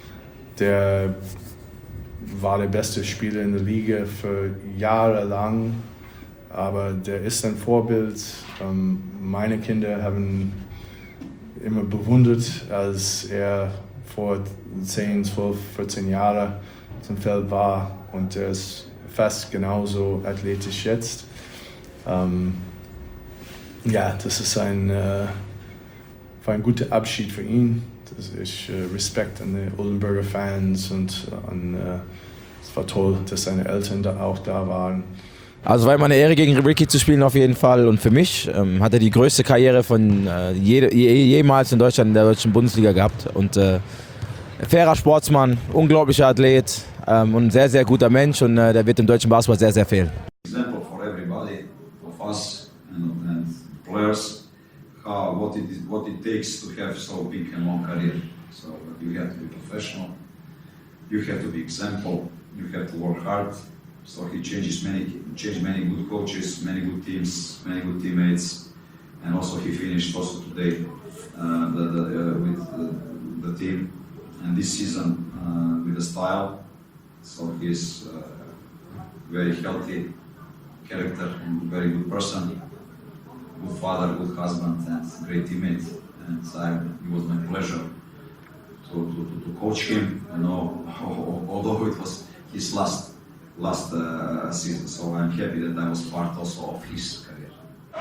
der war der beste Spieler in der Liga für Jahre lang. Aber der ist ein Vorbild. Meine Kinder haben immer bewundert, als er vor zehn, zwölf, vierzehn Jahren zum Feld war. Und er ist fast genauso athletisch jetzt. Ähm, ja, das ist ein, äh, war ein guter Abschied für ihn. Das ist äh, Respekt an die Oldenburger Fans und an, äh, es war toll, dass seine Eltern da auch da waren. Also war immer eine Ehre, gegen Ricky zu spielen auf jeden Fall. Und für mich ähm, hat er die größte Karriere von äh, je, je, jemals in Deutschland in der deutschen Bundesliga gehabt. Und äh, fairer Sportsmann, unglaublicher Athlet ähm, und ein sehr, sehr guter Mensch. Und äh, der wird im deutschen Basketball sehr, sehr fehlen. Example for everybody of us and, and players how what it is, what it takes to have so big and long career. So you have to be professional, you have to be example, you have to work hard. So he changes many, changed many good coaches, many good teams, many good teammates, and also he finished also today uh, the, the, uh, with the, the team, and this season uh, with the style. So he's uh, very healthy character and very good person, good father, good husband, and great teammate. And I, it was my pleasure to, to, to coach him. You know, although it was his last last uh, season, so I'm happy that I was part also of his career.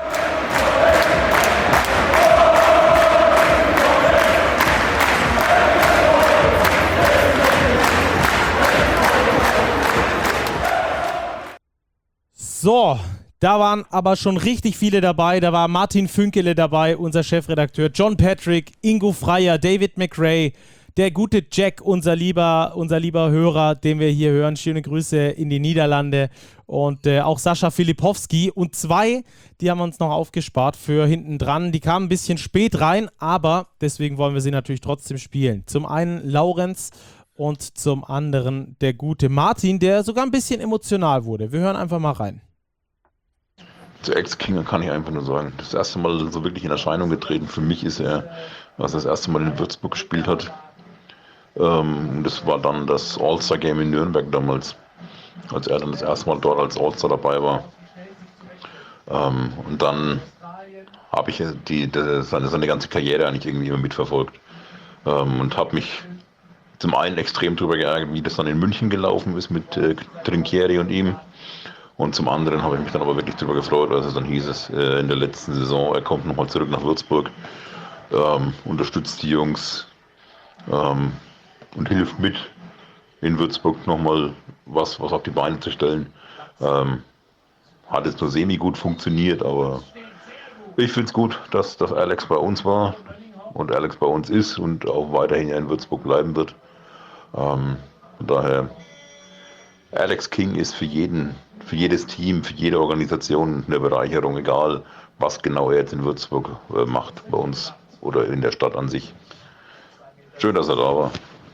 So, da waren aber schon richtig viele dabei. Da war Martin Fünkele dabei, unser Chefredakteur, John Patrick, Ingo Freier, David McRae, der gute Jack, unser lieber, unser lieber Hörer, den wir hier hören. Schöne Grüße in die Niederlande. Und äh, auch Sascha Filipowski. Und zwei, die haben wir uns noch aufgespart für hinten dran. Die kamen ein bisschen spät rein, aber deswegen wollen wir sie natürlich trotzdem spielen. Zum einen Laurenz und zum anderen der gute Martin, der sogar ein bisschen emotional wurde. Wir hören einfach mal rein. Zu Alex-King kann ich einfach nur sagen, das erste Mal so wirklich in Erscheinung getreten. Für mich ist er, was er das erste Mal in Würzburg gespielt hat. Ähm, das war dann das All-Star-Game in Nürnberg damals, als er dann das erste Mal dort als All-Star dabei war. Ähm, und dann habe ich die, die, seine, seine ganze Karriere eigentlich irgendwie immer mitverfolgt. Ähm, und habe mich zum einen extrem darüber geärgert, wie das dann in München gelaufen ist mit äh, Trinchieri und ihm. Und zum anderen habe ich mich dann aber wirklich darüber gefreut, als es dann hieß es äh, in der letzten Saison, er kommt nochmal zurück nach Würzburg, ähm, unterstützt die Jungs ähm, und hilft mit, in Würzburg nochmal was, was auf die Beine zu stellen. Ähm, hat jetzt nur semi gut funktioniert, aber ich finde es gut, dass, dass Alex bei uns war und Alex bei uns ist und auch weiterhin in Würzburg bleiben wird. Ähm, von daher, Alex King ist für jeden, für jedes Team, für jede Organisation eine Bereicherung, egal was genau er jetzt in Würzburg äh, macht, bei uns oder in der Stadt an sich. Schön, dass er da war.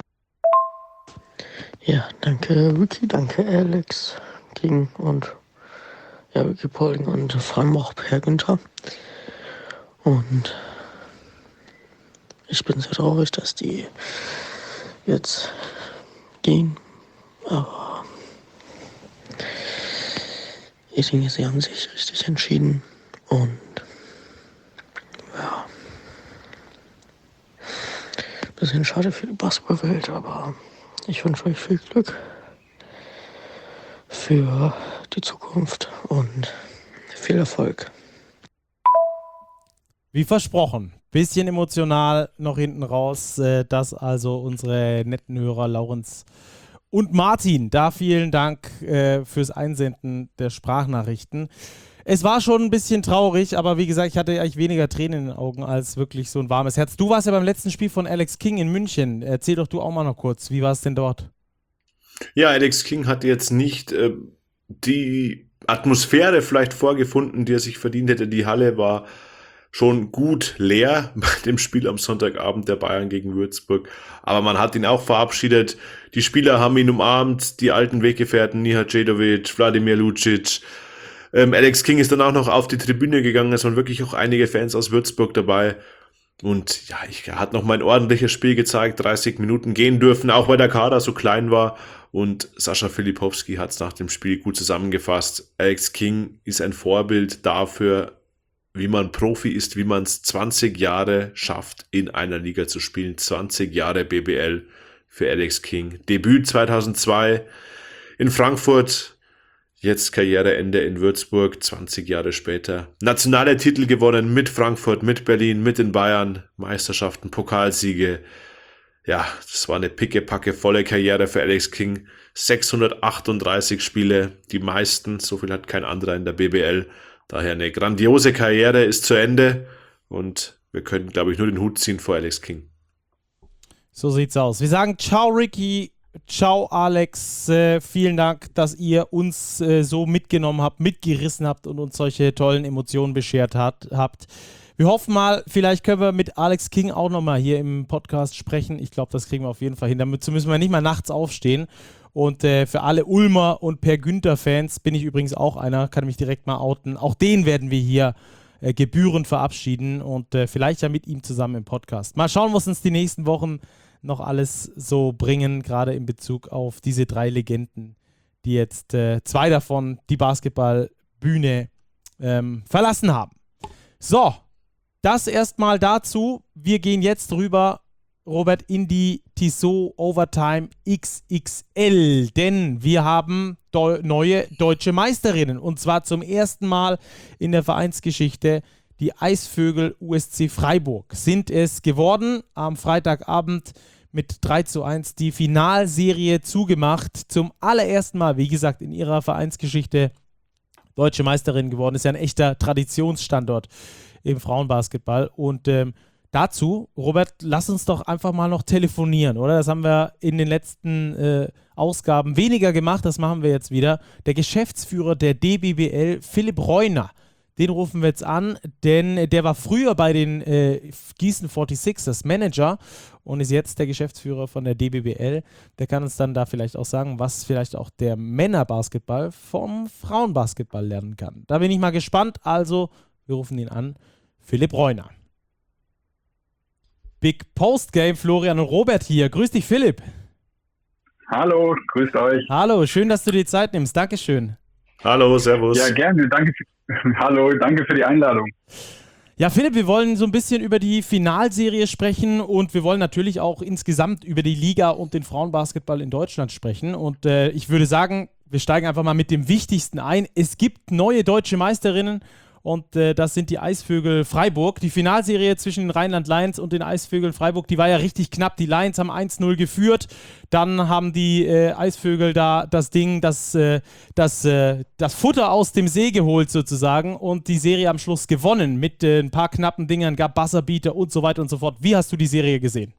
Ja, danke Ricky, danke Alex King und ja, Ricky Paulding und vor allem auch Per Günther. Und ich bin sehr traurig, dass die jetzt gehen, aber ich denke, sie haben sich richtig entschieden und ja, bisschen schade für die Basketballwelt, aber ich wünsche euch viel Glück für die Zukunft und viel Erfolg. Wie versprochen, bisschen emotional noch hinten raus. Das also unsere netten Hörer Laurenz und Martin. Da vielen Dank äh, fürs Einsenden der Sprachnachrichten. Es war schon ein bisschen traurig, aber wie gesagt, ich hatte eigentlich weniger Tränen in den Augen als wirklich so ein warmes Herz. Du warst ja beim letzten Spiel von Alex King in München. Erzähl doch du auch mal noch kurz, wie war es denn dort? Ja, Alex King hat jetzt nicht äh, die Atmosphäre vielleicht vorgefunden, die er sich verdient hätte. Die Halle war schon gut leer bei dem Spiel am Sonntagabend der Bayern gegen Würzburg. Aber man hat ihn auch verabschiedet. Die Spieler haben ihn umarmt, die alten Weggefährten, Nihat Džedović, Vladimir Lucic. Ähm, Alex King ist dann auch noch auf die Tribüne gegangen. Es waren wirklich auch einige Fans aus Würzburg dabei. Und ja, ich, er hat noch mal ein ordentliches Spiel gezeigt, dreißig Minuten gehen dürfen, auch weil der Kader so klein war. Und Sascha Filipowski hat es nach dem Spiel gut zusammengefasst. Alex King ist ein Vorbild dafür, wie man Profi ist, wie man es zwanzig Jahre schafft, in einer Liga zu spielen. zwanzig Jahre B B L für Alex King. Debüt zweitausendzwei in Frankfurt. Jetzt Karriereende in Würzburg, zwanzig Jahre später. Nationale Titel gewonnen mit Frankfurt, mit Berlin, mit den Bayern. Meisterschaften, Pokalsiege. ja, das war eine pickepacke volle Karriere für Alex King. sechshundertachtunddreißig Spiele, die meisten, so viel hat kein anderer in der B B L. Daher eine grandiose Karriere ist zu Ende und wir können, glaube ich, nur den Hut ziehen vor Alex King. So sieht's aus. Wir sagen ciao Ricky, ciao Alex, äh, vielen Dank, dass ihr uns äh, so mitgenommen habt, mitgerissen habt und uns solche tollen Emotionen beschert hat, habt. Wir hoffen mal, vielleicht können wir mit Alex King auch nochmal hier im Podcast sprechen. Ich glaube, das kriegen wir auf jeden Fall hin. Dazu müssen wir nicht mal nachts aufstehen. Und äh, für alle Ulmer und Per Günther-Fans bin ich übrigens auch einer, kann mich direkt mal outen. Auch den werden wir hier äh, gebührend verabschieden und äh, vielleicht ja mit ihm zusammen im Podcast. Mal schauen, was uns die nächsten Wochen noch alles so bringen, gerade in Bezug auf diese drei Legenden, die jetzt äh, zwei davon die Basketballbühne ähm, verlassen haben. So. Das erstmal dazu. Wir gehen jetzt rüber, Robert, in die Tissot Overtime X X L, denn wir haben do- neue deutsche Meisterinnen und zwar zum ersten Mal in der Vereinsgeschichte. Die Eisvögel U S C Freiburg sind es geworden. Am Freitagabend mit drei zu eins die Finalserie zugemacht. Zum allerersten Mal, wie gesagt, in ihrer Vereinsgeschichte deutsche Meisterin geworden. Ist ja ein echter Traditionsstandort im Frauenbasketball. Und ähm, dazu, Robert, lass uns doch einfach mal noch telefonieren, oder? Das haben wir in den letzten äh, Ausgaben weniger gemacht, das machen wir jetzt wieder. Der Geschäftsführer der D B B L, Philipp Reuner, den rufen wir jetzt an, denn der war früher bei den äh, Gießen forty-sixers Manager und ist jetzt der Geschäftsführer von der D B B L. Der kann uns dann da vielleicht auch sagen, was vielleicht auch der Männerbasketball vom Frauenbasketball lernen kann. Da bin ich mal gespannt, also wir rufen ihn an. Philipp Reuner. Big Postgame, Florian und Robert hier. Grüß dich, Philipp. Hallo, grüßt euch. Hallo, schön, dass du dir Zeit nimmst. Dankeschön. Hallo, servus. Ja, gerne. Danke für, hallo, danke für die Einladung. Ja, Philipp, wir wollen so ein bisschen über die Finalserie sprechen und wir wollen natürlich auch insgesamt über die Liga und den Frauenbasketball in Deutschland sprechen. Und äh, ich würde sagen, wir steigen einfach mal mit dem Wichtigsten ein. Es gibt neue deutsche Meisterinnen. Und äh, das sind die Eisvögel Freiburg. Die Finalserie zwischen den Rheinland Lions und den Eisvögeln Freiburg, die war ja richtig knapp. Die Lions haben eins null geführt. Dann haben die äh, Eisvögel da das Ding, das, äh, das, äh, das Futter aus dem See geholt sozusagen und die Serie am Schluss gewonnen. Mit äh, ein paar knappen Dingern, gab Buzzerbeater und so weiter und so fort. Wie hast du die Serie gesehen?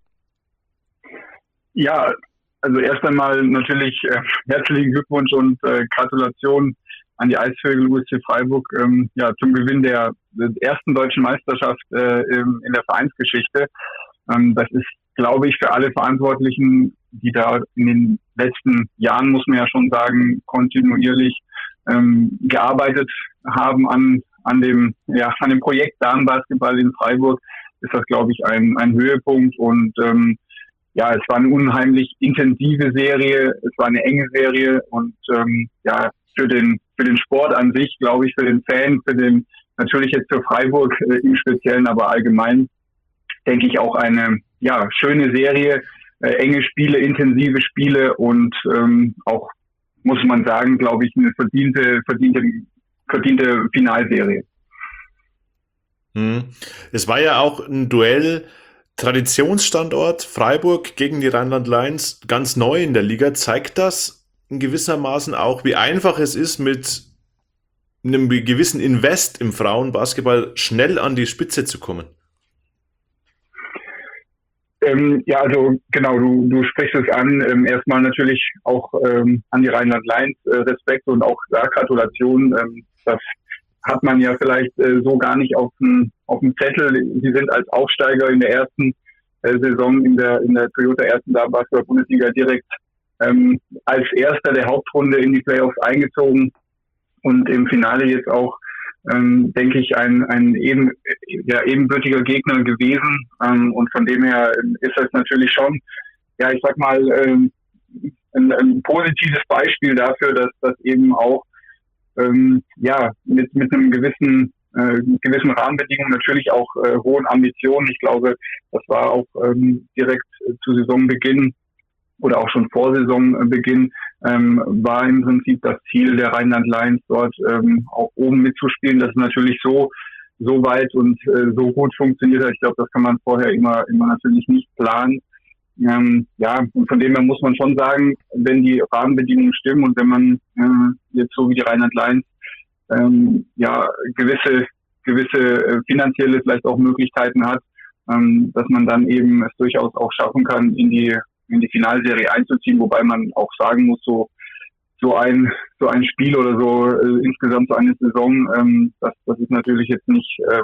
Ja, also erst einmal natürlich äh, herzlichen Glückwunsch und äh, Gratulation an die Eisvögel U S C Freiburg ähm, ja, zum Gewinn der, der ersten deutschen Meisterschaft äh, in, in der Vereinsgeschichte. Ähm, das ist, glaube ich, für alle Verantwortlichen, die da in den letzten Jahren, muss man ja schon sagen, kontinuierlich ähm, gearbeitet haben an, an, dem, ja, an dem Projekt Damenbasketball in Freiburg, ist das, glaube ich, ein, ein Höhepunkt. Und ähm, ja, es war eine unheimlich intensive Serie, es war eine enge Serie und ähm, ja, für den für den Sport an sich, glaube ich, für den Fan, für den, natürlich jetzt für Freiburg äh, im Speziellen, aber allgemein, denke ich auch eine, ja, schöne Serie, äh, enge Spiele, intensive Spiele und ähm, auch, muss man sagen, glaube ich, eine verdiente, verdiente, verdiente Finalserie. Hm. Es war ja auch ein Duell, Traditionsstandort Freiburg gegen die Rheinland Lions, ganz neu in der Liga. Zeigt das in gewissermaßen auch, wie einfach es ist, mit einem gewissen Invest im Frauenbasketball schnell an die Spitze zu kommen? Ähm, ja, also genau, du, du sprichst es an. Ähm, erstmal natürlich auch ähm, an die Rheinland Lions äh, Respekt und auch ja, Gratulation. Ähm, das hat man ja vielleicht äh, so gar nicht auf dem auf dem Zettel. Sie sind als Aufsteiger in der ersten äh, Saison in der in der Toyota ersten Basketball-Bundesliga direkt ähm, als Erster der Hauptrunde in die Playoffs eingezogen und im Finale jetzt auch, ähm, denke ich, ein ein eben ja ebenbürtiger Gegner gewesen. Ähm, und von dem her ist das natürlich schon, ja, ich sag mal, ähm, ein, ein positives Beispiel dafür, dass das eben auch ähm, ja mit mit einem gewissen äh, gewissen Rahmenbedingungen, natürlich auch äh, hohen Ambitionen. Ich glaube, das war auch ähm, direkt äh, zu Saisonbeginn oder auch schon vor Saisonbeginn ähm, war im Prinzip das Ziel der Rheinland Lions dort ähm, auch oben mitzuspielen. Das ist natürlich so so weit und äh, so gut funktioniert hat. Ich glaube, das kann man vorher immer immer natürlich nicht planen. Ähm, ja, und von dem her muss man schon sagen, wenn die Rahmenbedingungen stimmen und wenn man äh, jetzt so wie die Rheinland Lions ähm, ja gewisse gewisse äh, finanzielle vielleicht auch Möglichkeiten hat, ähm, dass man dann eben es durchaus auch schaffen kann, in die in die Finalserie einzuziehen, wobei man auch sagen muss, so so ein so ein Spiel oder so äh, insgesamt so eine Saison, ähm, das das ist natürlich jetzt nicht, äh,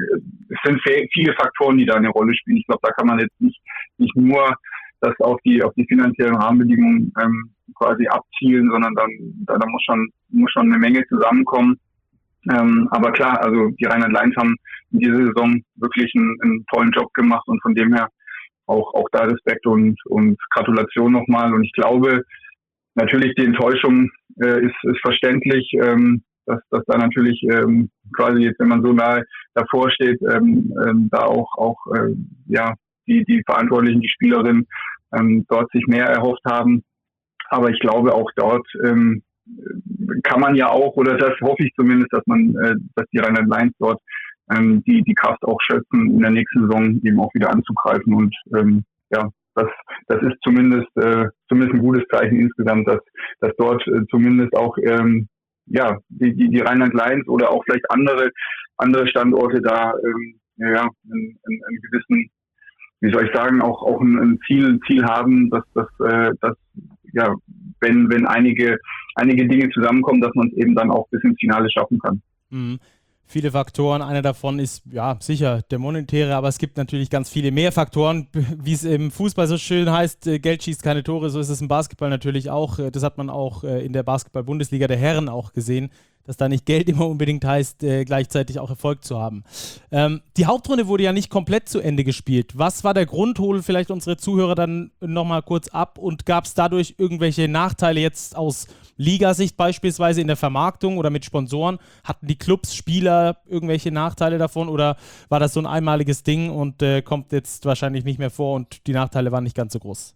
es sind viele Faktoren, die da eine Rolle spielen. Ich glaube, da kann man jetzt nicht nicht nur das auf die auf die finanziellen Rahmenbedingungen ähm, quasi abzielen, sondern dann da, da muss schon muss schon eine Menge zusammenkommen. Ähm, aber klar, also die Rheinland Lions haben in dieser Saison wirklich einen, einen tollen Job gemacht und von dem her auch auch da Respekt und und Gratulation nochmal. Und ich glaube, natürlich die Enttäuschung äh, ist, ist verständlich, ähm, dass, dass da natürlich ähm, quasi jetzt, wenn man so nahe davor steht, ähm, ähm, da auch auch äh, ja die die Verantwortlichen, die Spielerinnen ähm, dort sich mehr erhofft haben. Aber ich glaube auch dort ähm, kann man ja auch, oder das hoffe ich zumindest, dass man, äh, dass die Rheinland Lions dort ähm, die die Kraft auch schöpfen, in der nächsten Saison eben auch wieder anzugreifen und ähm, ja. Das, das ist zumindest, äh, zumindest ein gutes Zeichen insgesamt, dass, dass dort äh, zumindest auch, ähm, ja, die, die, die Rheinland Lions oder auch vielleicht andere, andere Standorte da, ähm, ja, einen, einen gewissen, wie soll ich sagen, auch, auch ein, ein Ziel, Ziel haben, dass, dass, äh, dass, ja, wenn, wenn einige, einige Dinge zusammenkommen, dass man es eben dann auch bis ins Finale schaffen kann. Mhm. Viele Faktoren. Einer davon ist ja sicher der monetäre, aber es gibt natürlich ganz viele mehr Faktoren, wie es im Fußball so schön heißt, Geld schießt keine Tore, so ist es im Basketball natürlich auch. Das hat man auch in der Basketball-Bundesliga der Herren auch gesehen, dass da nicht Geld immer unbedingt heißt, äh, gleichzeitig auch Erfolg zu haben. Ähm, die Hauptrunde wurde ja nicht komplett zu Ende gespielt. Was war der Grund? Hol vielleicht unsere Zuhörer dann nochmal kurz ab und gab es dadurch irgendwelche Nachteile jetzt aus Ligasicht beispielsweise in der Vermarktung oder mit Sponsoren? Hatten die Clubs, Spieler irgendwelche Nachteile davon oder war das so ein einmaliges Ding und äh, kommt jetzt wahrscheinlich nicht mehr vor und die Nachteile waren nicht ganz so groß?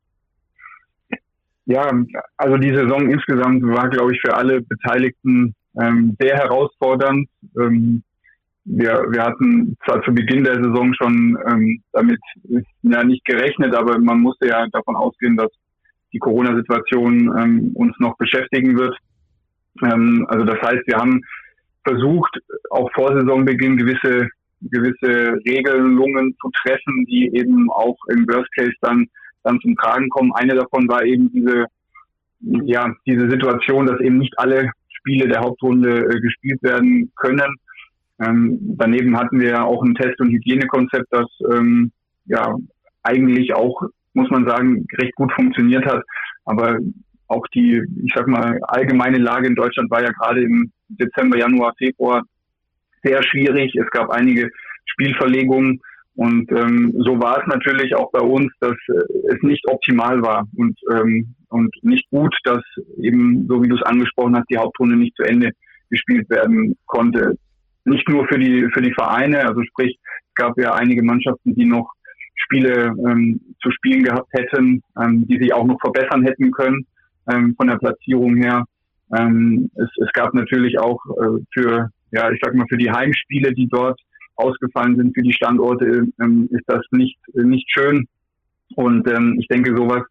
Ja, also die Saison insgesamt war, glaube ich, für alle Beteiligten ähm, sehr herausfordernd. Ähm, wir, wir hatten zwar zu Beginn der Saison schon ähm, damit ja nicht gerechnet, aber man musste ja davon ausgehen, dass die Corona-Situation ähm, uns noch beschäftigen wird. Ähm, also das heißt, wir haben versucht, auch vor Saisonbeginn gewisse gewisse Regelungen zu treffen, die eben auch im Worst Case dann dann zum Tragen kommen. Eine davon war eben diese, ja, diese Situation, dass eben nicht alle Spiele der Hauptrunde äh, gespielt werden können. Ähm, daneben hatten wir ja auch ein Test- und Hygienekonzept, das ähm, ja eigentlich auch, muss man sagen, recht gut funktioniert hat. Aber auch die, ich sag mal, allgemeine Lage in Deutschland war ja gerade im Dezember, Januar, Februar sehr schwierig. Es gab einige Spielverlegungen. Und ähm, so war es natürlich auch bei uns, dass äh, es nicht optimal war und ähm, und nicht gut, dass eben, so wie du es angesprochen hast, die Hauptrunde nicht zu Ende gespielt werden konnte. Nicht nur für die für die Vereine, also sprich, es gab ja einige Mannschaften, die noch Spiele ähm, zu spielen gehabt hätten, ähm, die sich auch noch verbessern hätten können ähm, von der Platzierung her. Ähm, es, es gab natürlich auch äh, für, ja, ich sag mal, für die Heimspiele, die dort ausgefallen sind für die Standorte, ähm, ist das nicht nicht schön. Und ähm, ich denke, sowas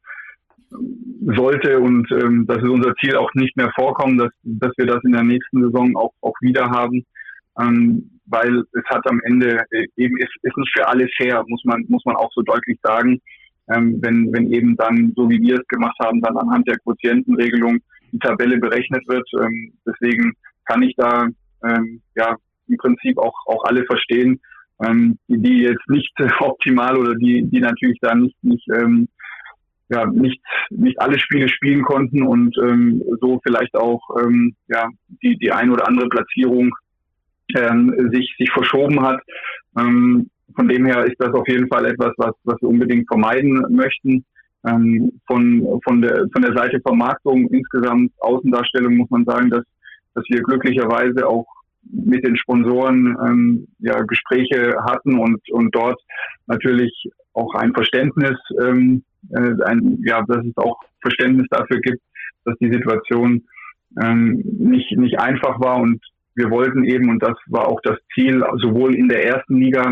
sollte und ähm, das ist unser Ziel auch nicht mehr vorkommen, dass dass wir das in der nächsten Saison auch auch wieder haben, ähm, weil es hat am Ende äh, eben ist ist nicht für alle fair, muss man muss man auch so deutlich sagen, ähm, wenn wenn eben dann, so wie wir es gemacht haben, dann anhand der Quotientenregelung die Tabelle berechnet wird. Ähm, deswegen kann ich da ähm, ja im Prinzip auch auch alle verstehen, ähm, die, die jetzt nicht äh, optimal oder die die natürlich da nicht nicht ähm, ja nicht nicht alle Spiele spielen konnten und ähm, so vielleicht auch ähm, ja die die ein oder andere Platzierung ähm, sich sich verschoben hat. Ähm, von dem her ist das auf jeden Fall etwas, was was wir unbedingt vermeiden möchten. Ähm, von von der von der Seite Vermarktung insgesamt Außendarstellung muss man sagen, dass dass wir glücklicherweise auch mit den Sponsoren ähm, ja Gespräche hatten und und dort natürlich auch ein Verständnis ähm, äh, ein ja dass es auch Verständnis dafür gibt, dass die Situation ähm, nicht nicht einfach war und wir wollten eben, und das war auch das Ziel, sowohl in der ersten Liga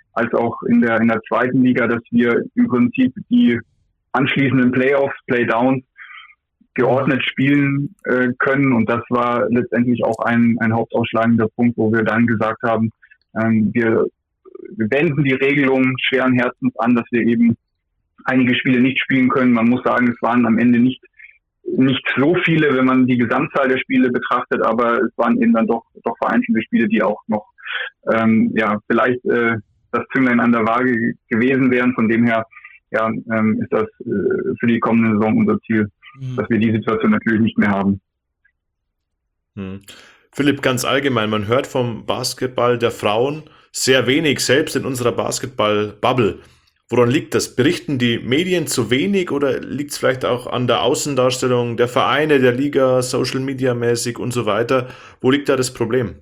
als auch in der in der zweiten Liga, dass wir im Prinzip die anschließenden Playoffs, Playdowns geordnet spielen äh, können. Und das war letztendlich auch ein, ein hauptausschlagender Punkt, wo wir dann gesagt haben, ähm, wir, wir wenden die Regelung schweren Herzens an, dass wir eben einige Spiele nicht spielen können. Man muss sagen, es waren am Ende nicht nicht so viele, wenn man die Gesamtzahl der Spiele betrachtet, aber es waren eben dann doch doch vereinzelte Spiele, die auch noch ähm, ja vielleicht äh, das Zünglein an der Waage gewesen wären. Von dem her ja ähm, ist das äh, für die kommende Saison unser Ziel, mhm. dass wir die Situation natürlich nicht mehr haben. Hm. Philipp, ganz allgemein, man hört vom Basketball der Frauen sehr wenig, selbst in unserer Basketball-Bubble. Woran liegt das? Berichten die Medien zu wenig oder liegt es vielleicht auch an der Außendarstellung der Vereine, der Liga, Social Media mäßig und so weiter? Wo liegt da das Problem?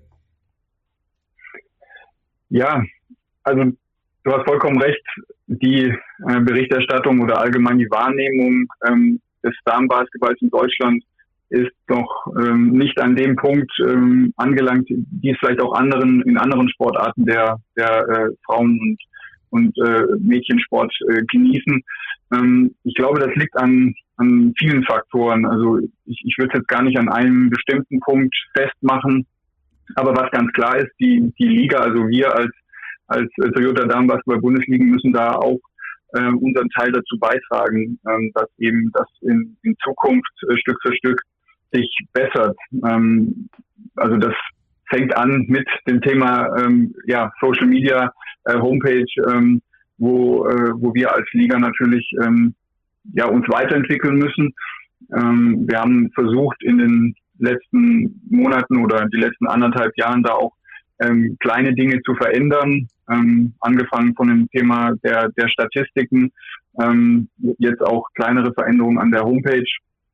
Ja, also du hast vollkommen recht. Die äh, Berichterstattung oder allgemein die Wahrnehmung ähm, des Damenbasketballs in Deutschland ist noch ähm, nicht an dem Punkt ähm, angelangt, die es vielleicht auch anderen in anderen Sportarten der der äh, Frauen und und äh, Mädchensport äh, genießen. Ähm, ich glaube, das liegt an, an vielen Faktoren. Also ich, ich würde es jetzt gar nicht an einem bestimmten Punkt festmachen. Aber was ganz klar ist, die, die Liga, also wir als, als Toyota Damenbasketball-Bundesliga müssen da auch äh, unseren Teil dazu beitragen, ähm, dass eben das in, in Zukunft äh, Stück für Stück sich bessert. Ähm, also das fängt an mit dem Thema ähm, ja, Social Media, äh, Homepage, ähm, wo äh, wo wir als Liga natürlich ähm, ja uns weiterentwickeln müssen. Ähm, wir haben versucht in den letzten Monaten oder die letzten anderthalb Jahren da auch ähm, kleine Dinge zu verändern, ähm, angefangen von dem Thema der der Statistiken, ähm, jetzt auch kleinere Veränderungen an der Homepage.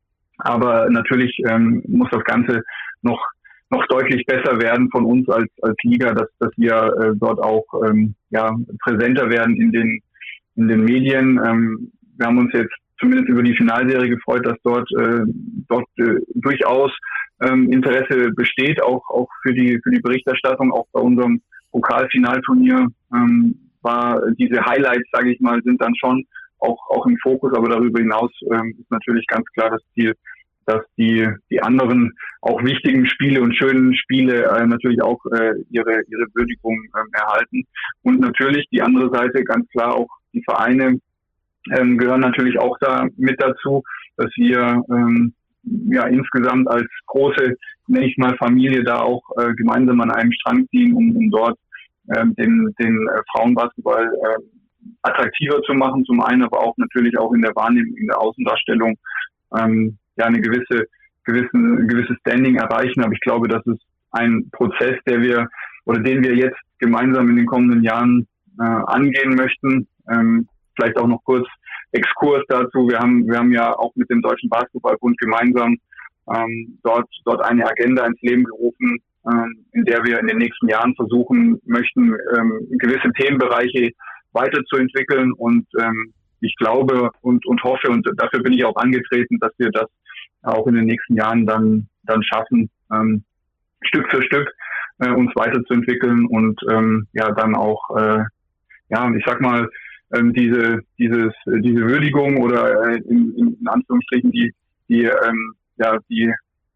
Aber natürlich ähm, muss das Ganze noch noch deutlich besser werden von uns als als Liga, dass dass wir äh, dort auch ähm, ja präsenter werden in den in den Medien. Ähm, wir haben uns jetzt zumindest über die Finalserie gefreut, dass dort äh, dort äh, durchaus ähm, Interesse besteht, auch auch für die für die Berichterstattung. Auch bei unserem Pokalfinalturnier ähm, war diese Highlights, sage ich mal, sind dann schon auch auch im Fokus. Aber darüber hinaus ähm, ist natürlich ganz klar das Ziel, dass die die anderen auch wichtigen Spiele und schönen Spiele äh, natürlich auch äh, ihre ihre Würdigung ähm, erhalten. Und natürlich die andere Seite, ganz klar auch die Vereine ähm, gehören natürlich auch da mit dazu, dass wir ähm, ja insgesamt als große, nenne ich mal, Familie da auch äh, gemeinsam an einem Strang ziehen, um, um dort ähm, den den äh, Frauenbasketball äh, attraktiver zu machen, zum einen, aber auch natürlich auch in der Wahrnehmung, in der Außendarstellung ähm, ja eine gewisse, gewissen, ein gewisses Standing erreichen. Aber ich glaube, das ist ein Prozess, der wir oder den wir jetzt gemeinsam in den kommenden Jahren äh, angehen möchten. Ähm, vielleicht auch noch kurz Exkurs dazu. Wir haben, wir haben ja auch mit dem Deutschen Basketballbund gemeinsam ähm, dort, dort eine Agenda ins Leben gerufen, ähm, in der wir in den nächsten Jahren versuchen möchten, ähm, gewisse Themenbereiche weiterzuentwickeln. Und ähm, ich glaube und, und hoffe, und dafür bin ich auch angetreten, dass wir das auch in den nächsten Jahren dann dann schaffen, ähm, Stück für Stück äh, uns weiterzuentwickeln und ähm, ja dann auch äh, ja ich sag mal ähm, diese dieses diese Würdigung oder äh, in, in Anführungsstrichen die die ähm, ja die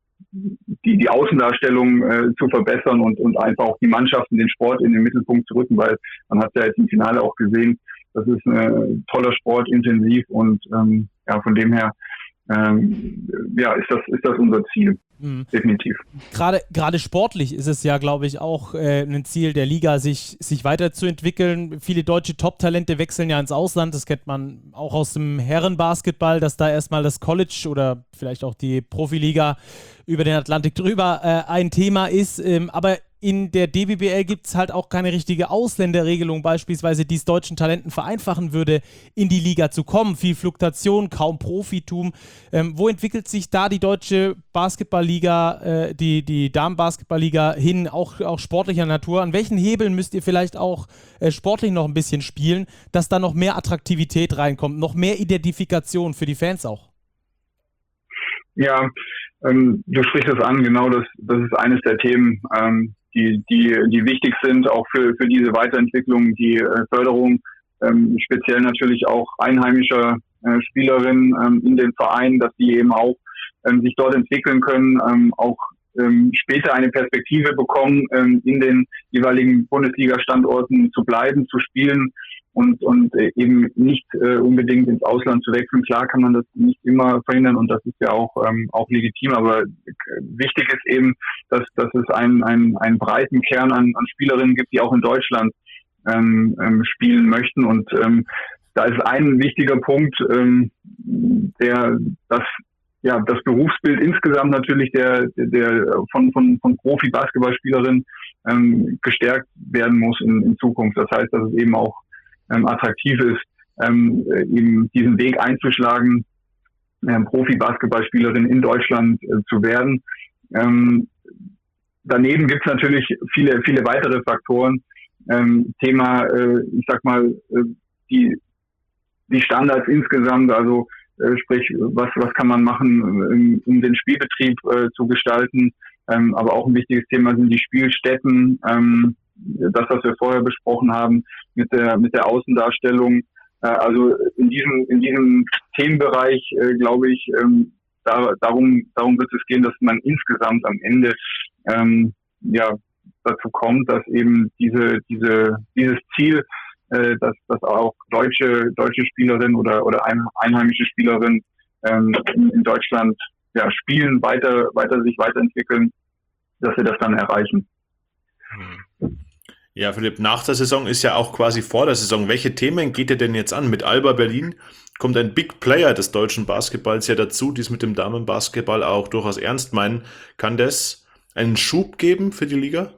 die die Außendarstellung äh, zu verbessern und und einfach auch die Mannschaften, den Sport in den Mittelpunkt zu rücken, weil man hat ja jetzt im Finale auch gesehen, das ist ein äh, toller Sport, intensiv und ähm, ja von dem her ähm, ja ist das ist das unser Ziel. Mhm. Definitiv. Gerade, gerade sportlich ist es ja, glaube ich, auch äh, ein Ziel der Liga, sich, sich weiterzuentwickeln. Viele deutsche Top-Talente wechseln ja ins Ausland. Das kennt man auch aus dem Herrenbasketball, dass da erstmal das College oder vielleicht auch die Profiliga über den Atlantik drüber äh, ein Thema ist. Ähm, aber in der D B B L gibt es halt auch keine richtige Ausländerregelung beispielsweise, die es deutschen Talenten vereinfachen würde, in die Liga zu kommen. Viel Fluktuation, kaum Profitum. Ähm, wo entwickelt sich da die deutsche Basketballliga, äh, die, die Damenbasketballliga hin, auch, auch sportlicher Natur? An welchen Hebeln müsst ihr vielleicht auch äh, sportlich noch ein bisschen spielen, dass da noch mehr Attraktivität reinkommt, noch mehr Identifikation für die Fans auch? Ja, ähm, du sprichst es an, genau, das, das ist eines der Themen, ähm, die, die, die wichtig sind, auch für, für diese Weiterentwicklung, die äh, Förderung, ähm, speziell natürlich auch einheimischer äh, Spielerinnen ähm, in den Vereinen, dass die eben auch ähm, sich dort entwickeln können, ähm, auch ähm, später eine Perspektive bekommen, ähm, in den jeweiligen Bundesliga-Standorten zu bleiben, zu spielen und, und äh, eben nicht äh, unbedingt ins Ausland zu wechseln. Klar kann man das nicht immer verhindern und das ist ja auch, ähm, auch legitim, aber wichtig ist eben, dass, dass es einen, einen, einen breiten Kern an, an Spielerinnen gibt, die auch in Deutschland ähm, ähm, spielen möchten und ähm, da ist ein wichtiger Punkt, ähm, der das ja das Berufsbild insgesamt natürlich der der von von von Profi-Basketballspielerinnen ähm, gestärkt werden muss in, in Zukunft. Das heißt, dass es eben auch ähm, attraktiv ist, ähm, eben diesen Weg einzuschlagen, ähm, Profi-Basketballspielerin in Deutschland äh, zu werden. Ähm, daneben gibt es natürlich viele viele weitere Faktoren. Ähm, Thema, äh, ich sag mal, äh, die die Standards insgesamt, also äh, sprich, was was kann man machen, um, um den Spielbetrieb äh, zu gestalten, ähm, aber auch ein wichtiges Thema sind die Spielstätten, ähm, das, was wir vorher besprochen haben mit der mit der Außendarstellung. Äh, also in diesem in diesem Themenbereich äh, glaube ich, ähm, da, darum darum wird es gehen, dass man insgesamt am Ende ähm, ja dazu kommt, dass eben diese diese dieses Ziel, dass, dass auch deutsche deutsche Spielerinnen oder oder einheimische Spielerinnen ähm, in, in Deutschland ja spielen, weiter weiter sich weiterentwickeln, dass wir das dann erreichen. Ja, Philipp, nach der Saison ist ja auch quasi vor der Saison. Welche Themen geht ihr denn jetzt an? Mit Alba Berlin kommt ein Big Player des deutschen Basketballs ja dazu, die es mit dem Damenbasketball auch durchaus ernst meinen. Kann das einen Schub geben für die Liga?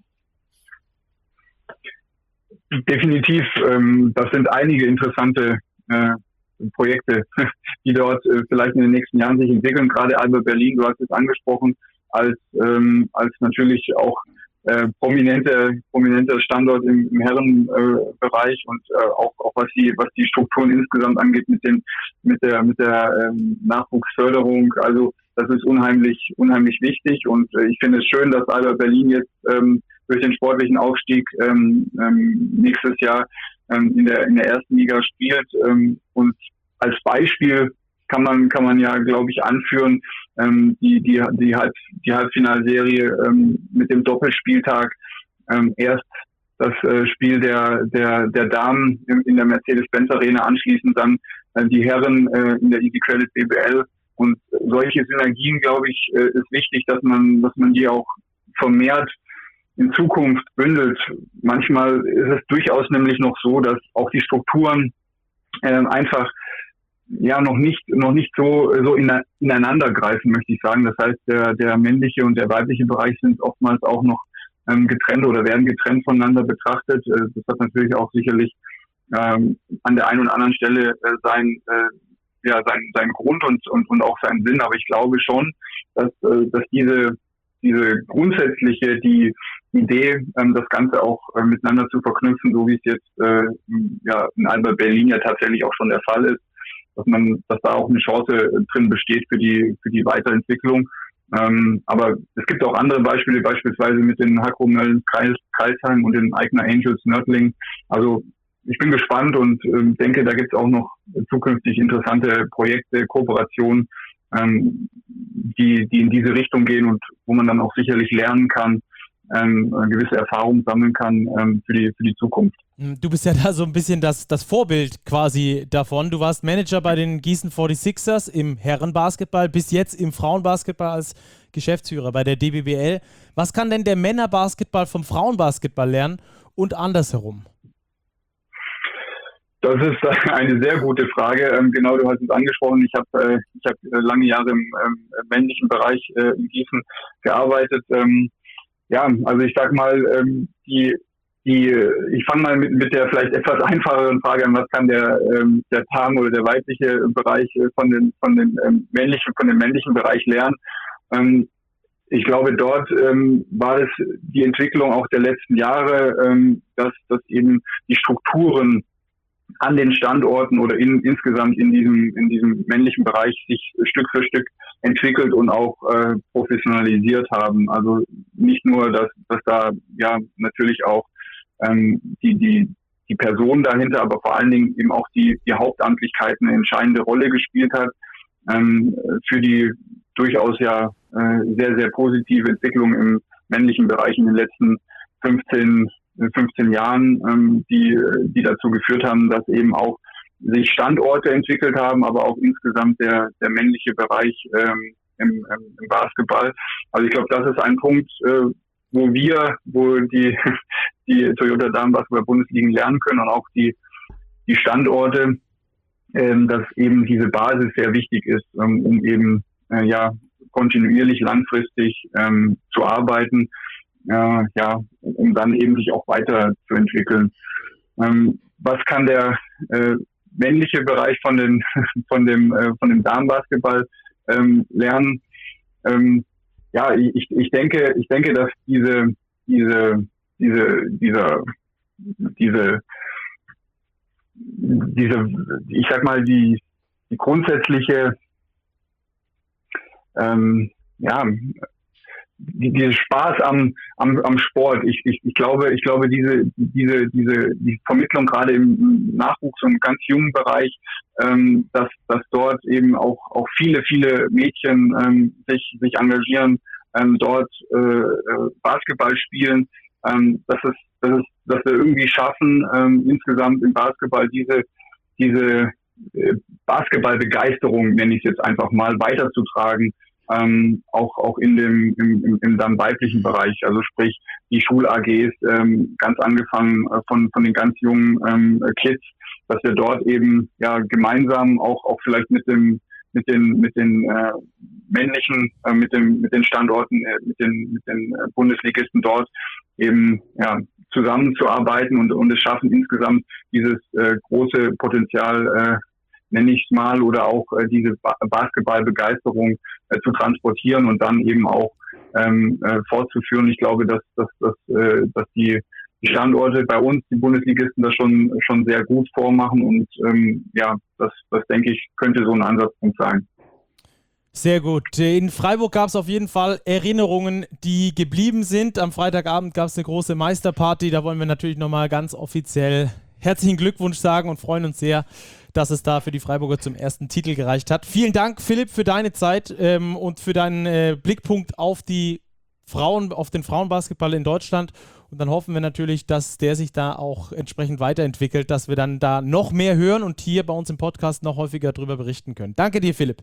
Definitiv, ähm, das sind einige interessante äh, Projekte, die dort äh, vielleicht in den nächsten Jahren sich entwickeln. Gerade Alba Berlin, du hast es angesprochen, als ähm, als natürlich auch äh, prominenter prominenter Standort im, im Herrenbereich äh, und äh, auch auch was die was die Strukturen insgesamt angeht mit den mit der mit der ähm, Nachwuchsförderung. Also das ist unheimlich unheimlich wichtig und äh, ich finde es schön, dass Alba Berlin jetzt ähm, durch den sportlichen Aufstieg ähm, ähm, nächstes Jahr ähm, in der in der ersten Liga spielt ähm, und als Beispiel kann man kann man ja glaube ich anführen ähm, die die die Halb die Halbfinalserie ähm, mit dem Doppelspieltag, ähm, erst das äh, Spiel der der der Damen in, in der Mercedes-Benz Arena, anschließend dann äh, die Herren äh, in der Easy Credit B B L und solche Synergien, glaube ich, äh, ist wichtig, dass man dass man die auch vermehrt in Zukunft bündelt. Manchmal ist es durchaus nämlich noch so, dass auch die Strukturen äh, einfach ja noch nicht noch nicht so so in, ineinander greifen, möchte ich sagen. Das heißt, der der männliche und der weibliche Bereich sind oftmals auch noch ähm, getrennt oder werden getrennt voneinander betrachtet. Äh, das hat natürlich auch sicherlich ähm, an der einen oder anderen Stelle äh, sein äh, ja sein sein Grund und und und auch seinen Sinn. Aber ich glaube schon, dass äh, dass diese diese grundsätzliche die Idee, ähm, das Ganze auch äh, miteinander zu verknüpfen, so wie es jetzt äh, ja in Alba Berlin ja tatsächlich auch schon der Fall ist, dass man, dass da auch eine Chance drin besteht für die für die Weiterentwicklung. Ähm, aber es gibt auch andere Beispiele, beispielsweise mit den Hakro Mölln Kreisheim und den Eigner Angels Nördling. Also ich bin gespannt und ähm, denke, da gibt es auch noch zukünftig interessante Projekte, Kooperationen, ähm, die die in diese Richtung gehen und wo man dann auch sicherlich lernen kann, ähm, eine gewisse Erfahrung sammeln kann ähm, für die für die Zukunft. Du bist ja da so ein bisschen das, das Vorbild quasi davon. Du warst Manager bei den Gießen forty-sixers im Herrenbasketball, bis jetzt im Frauenbasketball als Geschäftsführer bei der D B B L. Was kann denn der Männerbasketball vom Frauenbasketball lernen und andersherum? Das ist eine sehr gute Frage. Ähm, genau, du hast es angesprochen. Ich habe äh, ich hab lange Jahre im ähm, männlichen Bereich äh, in Gießen gearbeitet. Ähm, ja, also ich sag mal, ähm, die Die, ich fange mal mit, mit der vielleicht etwas einfacheren Frage an, was kann der, ähm, der Tam oder der weibliche Bereich von den, von den ähm, männlichen, von dem männlichen Bereich lernen. Ähm, ich glaube, dort ähm, war es die Entwicklung auch der letzten Jahre, ähm, dass, dass eben die Strukturen an den Standorten oder in, insgesamt in diesem, in diesem männlichen Bereich sich Stück für Stück entwickelt und auch äh, professionalisiert haben. Also nicht nur, dass, dass da ja natürlich auch ähm, die, die, die Person dahinter, aber vor allen Dingen eben auch die, die Hauptamtlichkeit eine entscheidende Rolle gespielt hat ähm, für die durchaus ja äh, sehr, sehr positive Entwicklung im männlichen Bereich in den letzten fünfzehn Jahren, ähm, die, die dazu geführt haben, dass eben auch sich Standorte entwickelt haben, aber auch insgesamt der, der männliche Bereich ähm, im, im Basketball. Also ich glaube, das ist ein Punkt, äh, wo wir, wo die, die Toyota Damen-Basketball-Bundesligen lernen können und auch die, die Standorte, ähm, dass eben diese Basis sehr wichtig ist, ähm, um eben äh, ja kontinuierlich langfristig ähm, zu arbeiten, äh, ja, um dann eben sich auch weiterzuentwickeln. Ähm, was kann der äh, männliche Bereich von den von dem äh, von dem Damenbasketball ähm, lernen? Ähm, ja, ich, ich denke, ich denke, dass diese diese diese dieser diese diese ich sag mal die die grundsätzliche ähm, ja die, diese Spaß am, am, am Sport. Ich, ich, ich glaube, ich glaube, diese, diese, diese, die Vermittlung gerade im Nachwuchs- und ganz jungen Bereich, ähm, dass, dass dort eben auch, auch viele, viele Mädchen ähm, sich, sich engagieren, ähm, dort äh, Basketball spielen, ähm, dass es, dass es, dass wir irgendwie schaffen, ähm, insgesamt im Basketball diese, diese äh, Basketballbegeisterung, nenne ich es jetzt einfach mal, weiterzutragen. Ähm, auch auch in dem im, im, im dann weiblichen Bereich, also sprich die Schul-A Gs, ähm, ganz angefangen äh, von von den ganz jungen ähm, Kids, dass wir dort eben ja gemeinsam auch auch vielleicht mit dem mit den mit den äh, männlichen äh, mit dem mit den Standorten äh, mit den mit den äh, Bundesligisten dort eben ja zusammenzuarbeiten und und es schaffen insgesamt dieses äh, große Potenzial äh, nenne ich es mal, oder auch äh, diese ba- Basketballbegeisterung äh, zu transportieren und dann eben auch ähm, äh, fortzuführen. Ich glaube, dass, dass, dass, äh, dass die Standorte bei uns, die Bundesligisten, das schon schon sehr gut vormachen und ähm, ja, das, das denke ich, könnte so ein Ansatzpunkt sein. Sehr gut. In Freiburg gab es auf jeden Fall Erinnerungen, die geblieben sind. Am Freitagabend gab es eine große Meisterparty. Da wollen wir natürlich nochmal ganz offiziell herzlichen Glückwunsch sagen und freuen uns sehr, dass es da für die Freiburger zum ersten Titel gereicht hat. Vielen Dank, Philipp, für deine Zeit ähm, und für deinen äh, Blickpunkt auf die Frauen, auf den Frauenbasketball in Deutschland. Und dann hoffen wir natürlich, dass der sich da auch entsprechend weiterentwickelt, dass wir dann da noch mehr hören und hier bei uns im Podcast noch häufiger darüber berichten können. Danke dir, Philipp.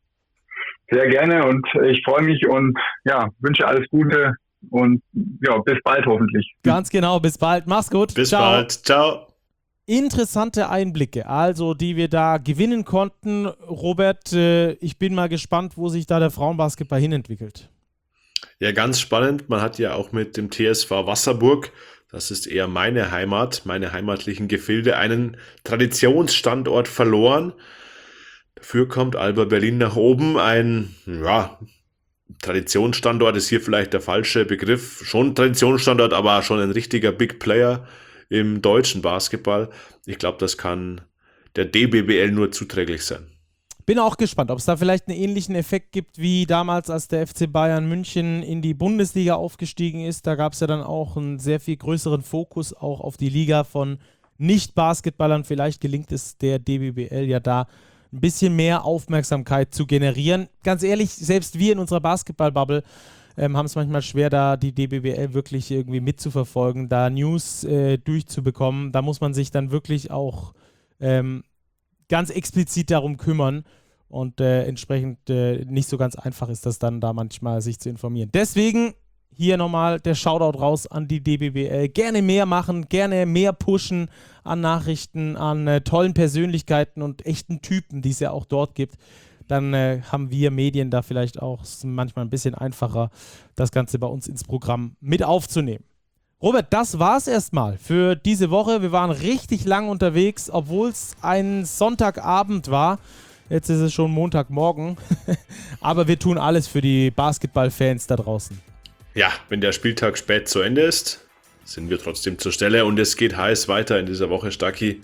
Sehr gerne und ich freue mich und ja, wünsche alles Gute und ja, bis bald hoffentlich. Ganz genau, bis bald. Mach's gut. Bis Ciao. bald. Ciao. Interessante Einblicke, also die wir da gewinnen konnten. Robert, äh, ich bin mal gespannt, wo sich da der Frauenbasketball hinentwickelt. Ja, ganz spannend. Man hat ja auch mit dem T S V Wasserburg, das ist eher meine Heimat, meine heimatlichen Gefilde, einen Traditionsstandort verloren. Dafür kommt Alba Berlin nach oben. Ein, ja, Traditionsstandort ist hier vielleicht der falsche Begriff. Schon Traditionsstandort, aber schon ein richtiger Big Player im deutschen Basketball. Ich glaube, das kann der D B B L nur zuträglich sein. Bin auch gespannt, ob es da vielleicht einen ähnlichen Effekt gibt wie damals, als der F C Bayern München in die Bundesliga aufgestiegen ist. Da gab es ja dann auch einen sehr viel größeren Fokus auch auf die Liga von Nicht-Basketballern. Vielleicht gelingt es der D B B L ja da ein bisschen mehr Aufmerksamkeit zu generieren. Ganz ehrlich, selbst wir in unserer Basketball-Bubble Ähm, haben es manchmal schwer, da die D B B L wirklich irgendwie mitzuverfolgen, da News äh, durchzubekommen. Da muss man sich dann wirklich auch ähm, ganz explizit darum kümmern und äh, entsprechend äh, nicht so ganz einfach ist das dann da manchmal, sich zu informieren. Deswegen hier nochmal der Shoutout raus an die D B B L. Gerne mehr machen, gerne mehr pushen an Nachrichten, an äh, tollen Persönlichkeiten und echten Typen, die es ja auch dort gibt. Dann äh, haben wir Medien da vielleicht auch manchmal ein bisschen einfacher, das Ganze bei uns ins Programm mit aufzunehmen. Robert, das war's erstmal für diese Woche. Wir waren richtig lang unterwegs, obwohl es ein Sonntagabend war. Jetzt ist es schon Montagmorgen. Aber wir tun alles für die Basketballfans da draußen. Ja, wenn der Spieltag spät zu Ende ist, sind wir trotzdem zur Stelle und es geht heiß weiter in dieser Woche, Stacki.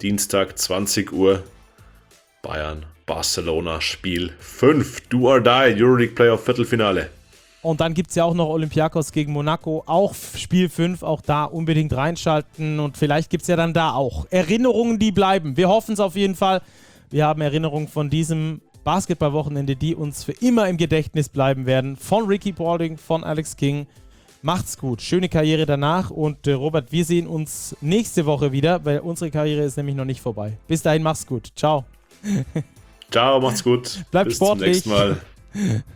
Dienstag zwanzig Uhr. Bayern, Barcelona, Spiel fünf. Do or die, Euroleague Playoff Viertelfinale. Und dann gibt es ja auch noch Olympiakos gegen Monaco, auch Spiel fünf, auch da unbedingt reinschalten und vielleicht gibt es ja dann da auch Erinnerungen, die bleiben. Wir hoffen es auf jeden Fall. Wir haben Erinnerungen von diesem Basketballwochenende, die uns für immer im Gedächtnis bleiben werden. Von Ricky Paulding, von Alex King. Macht's gut, schöne Karriere danach und äh, Robert, wir sehen uns nächste Woche wieder, weil unsere Karriere ist nämlich noch nicht vorbei. Bis dahin, mach's gut. Ciao. Ciao, macht's gut. Bleibt Bis sportlich. zum nächsten Mal.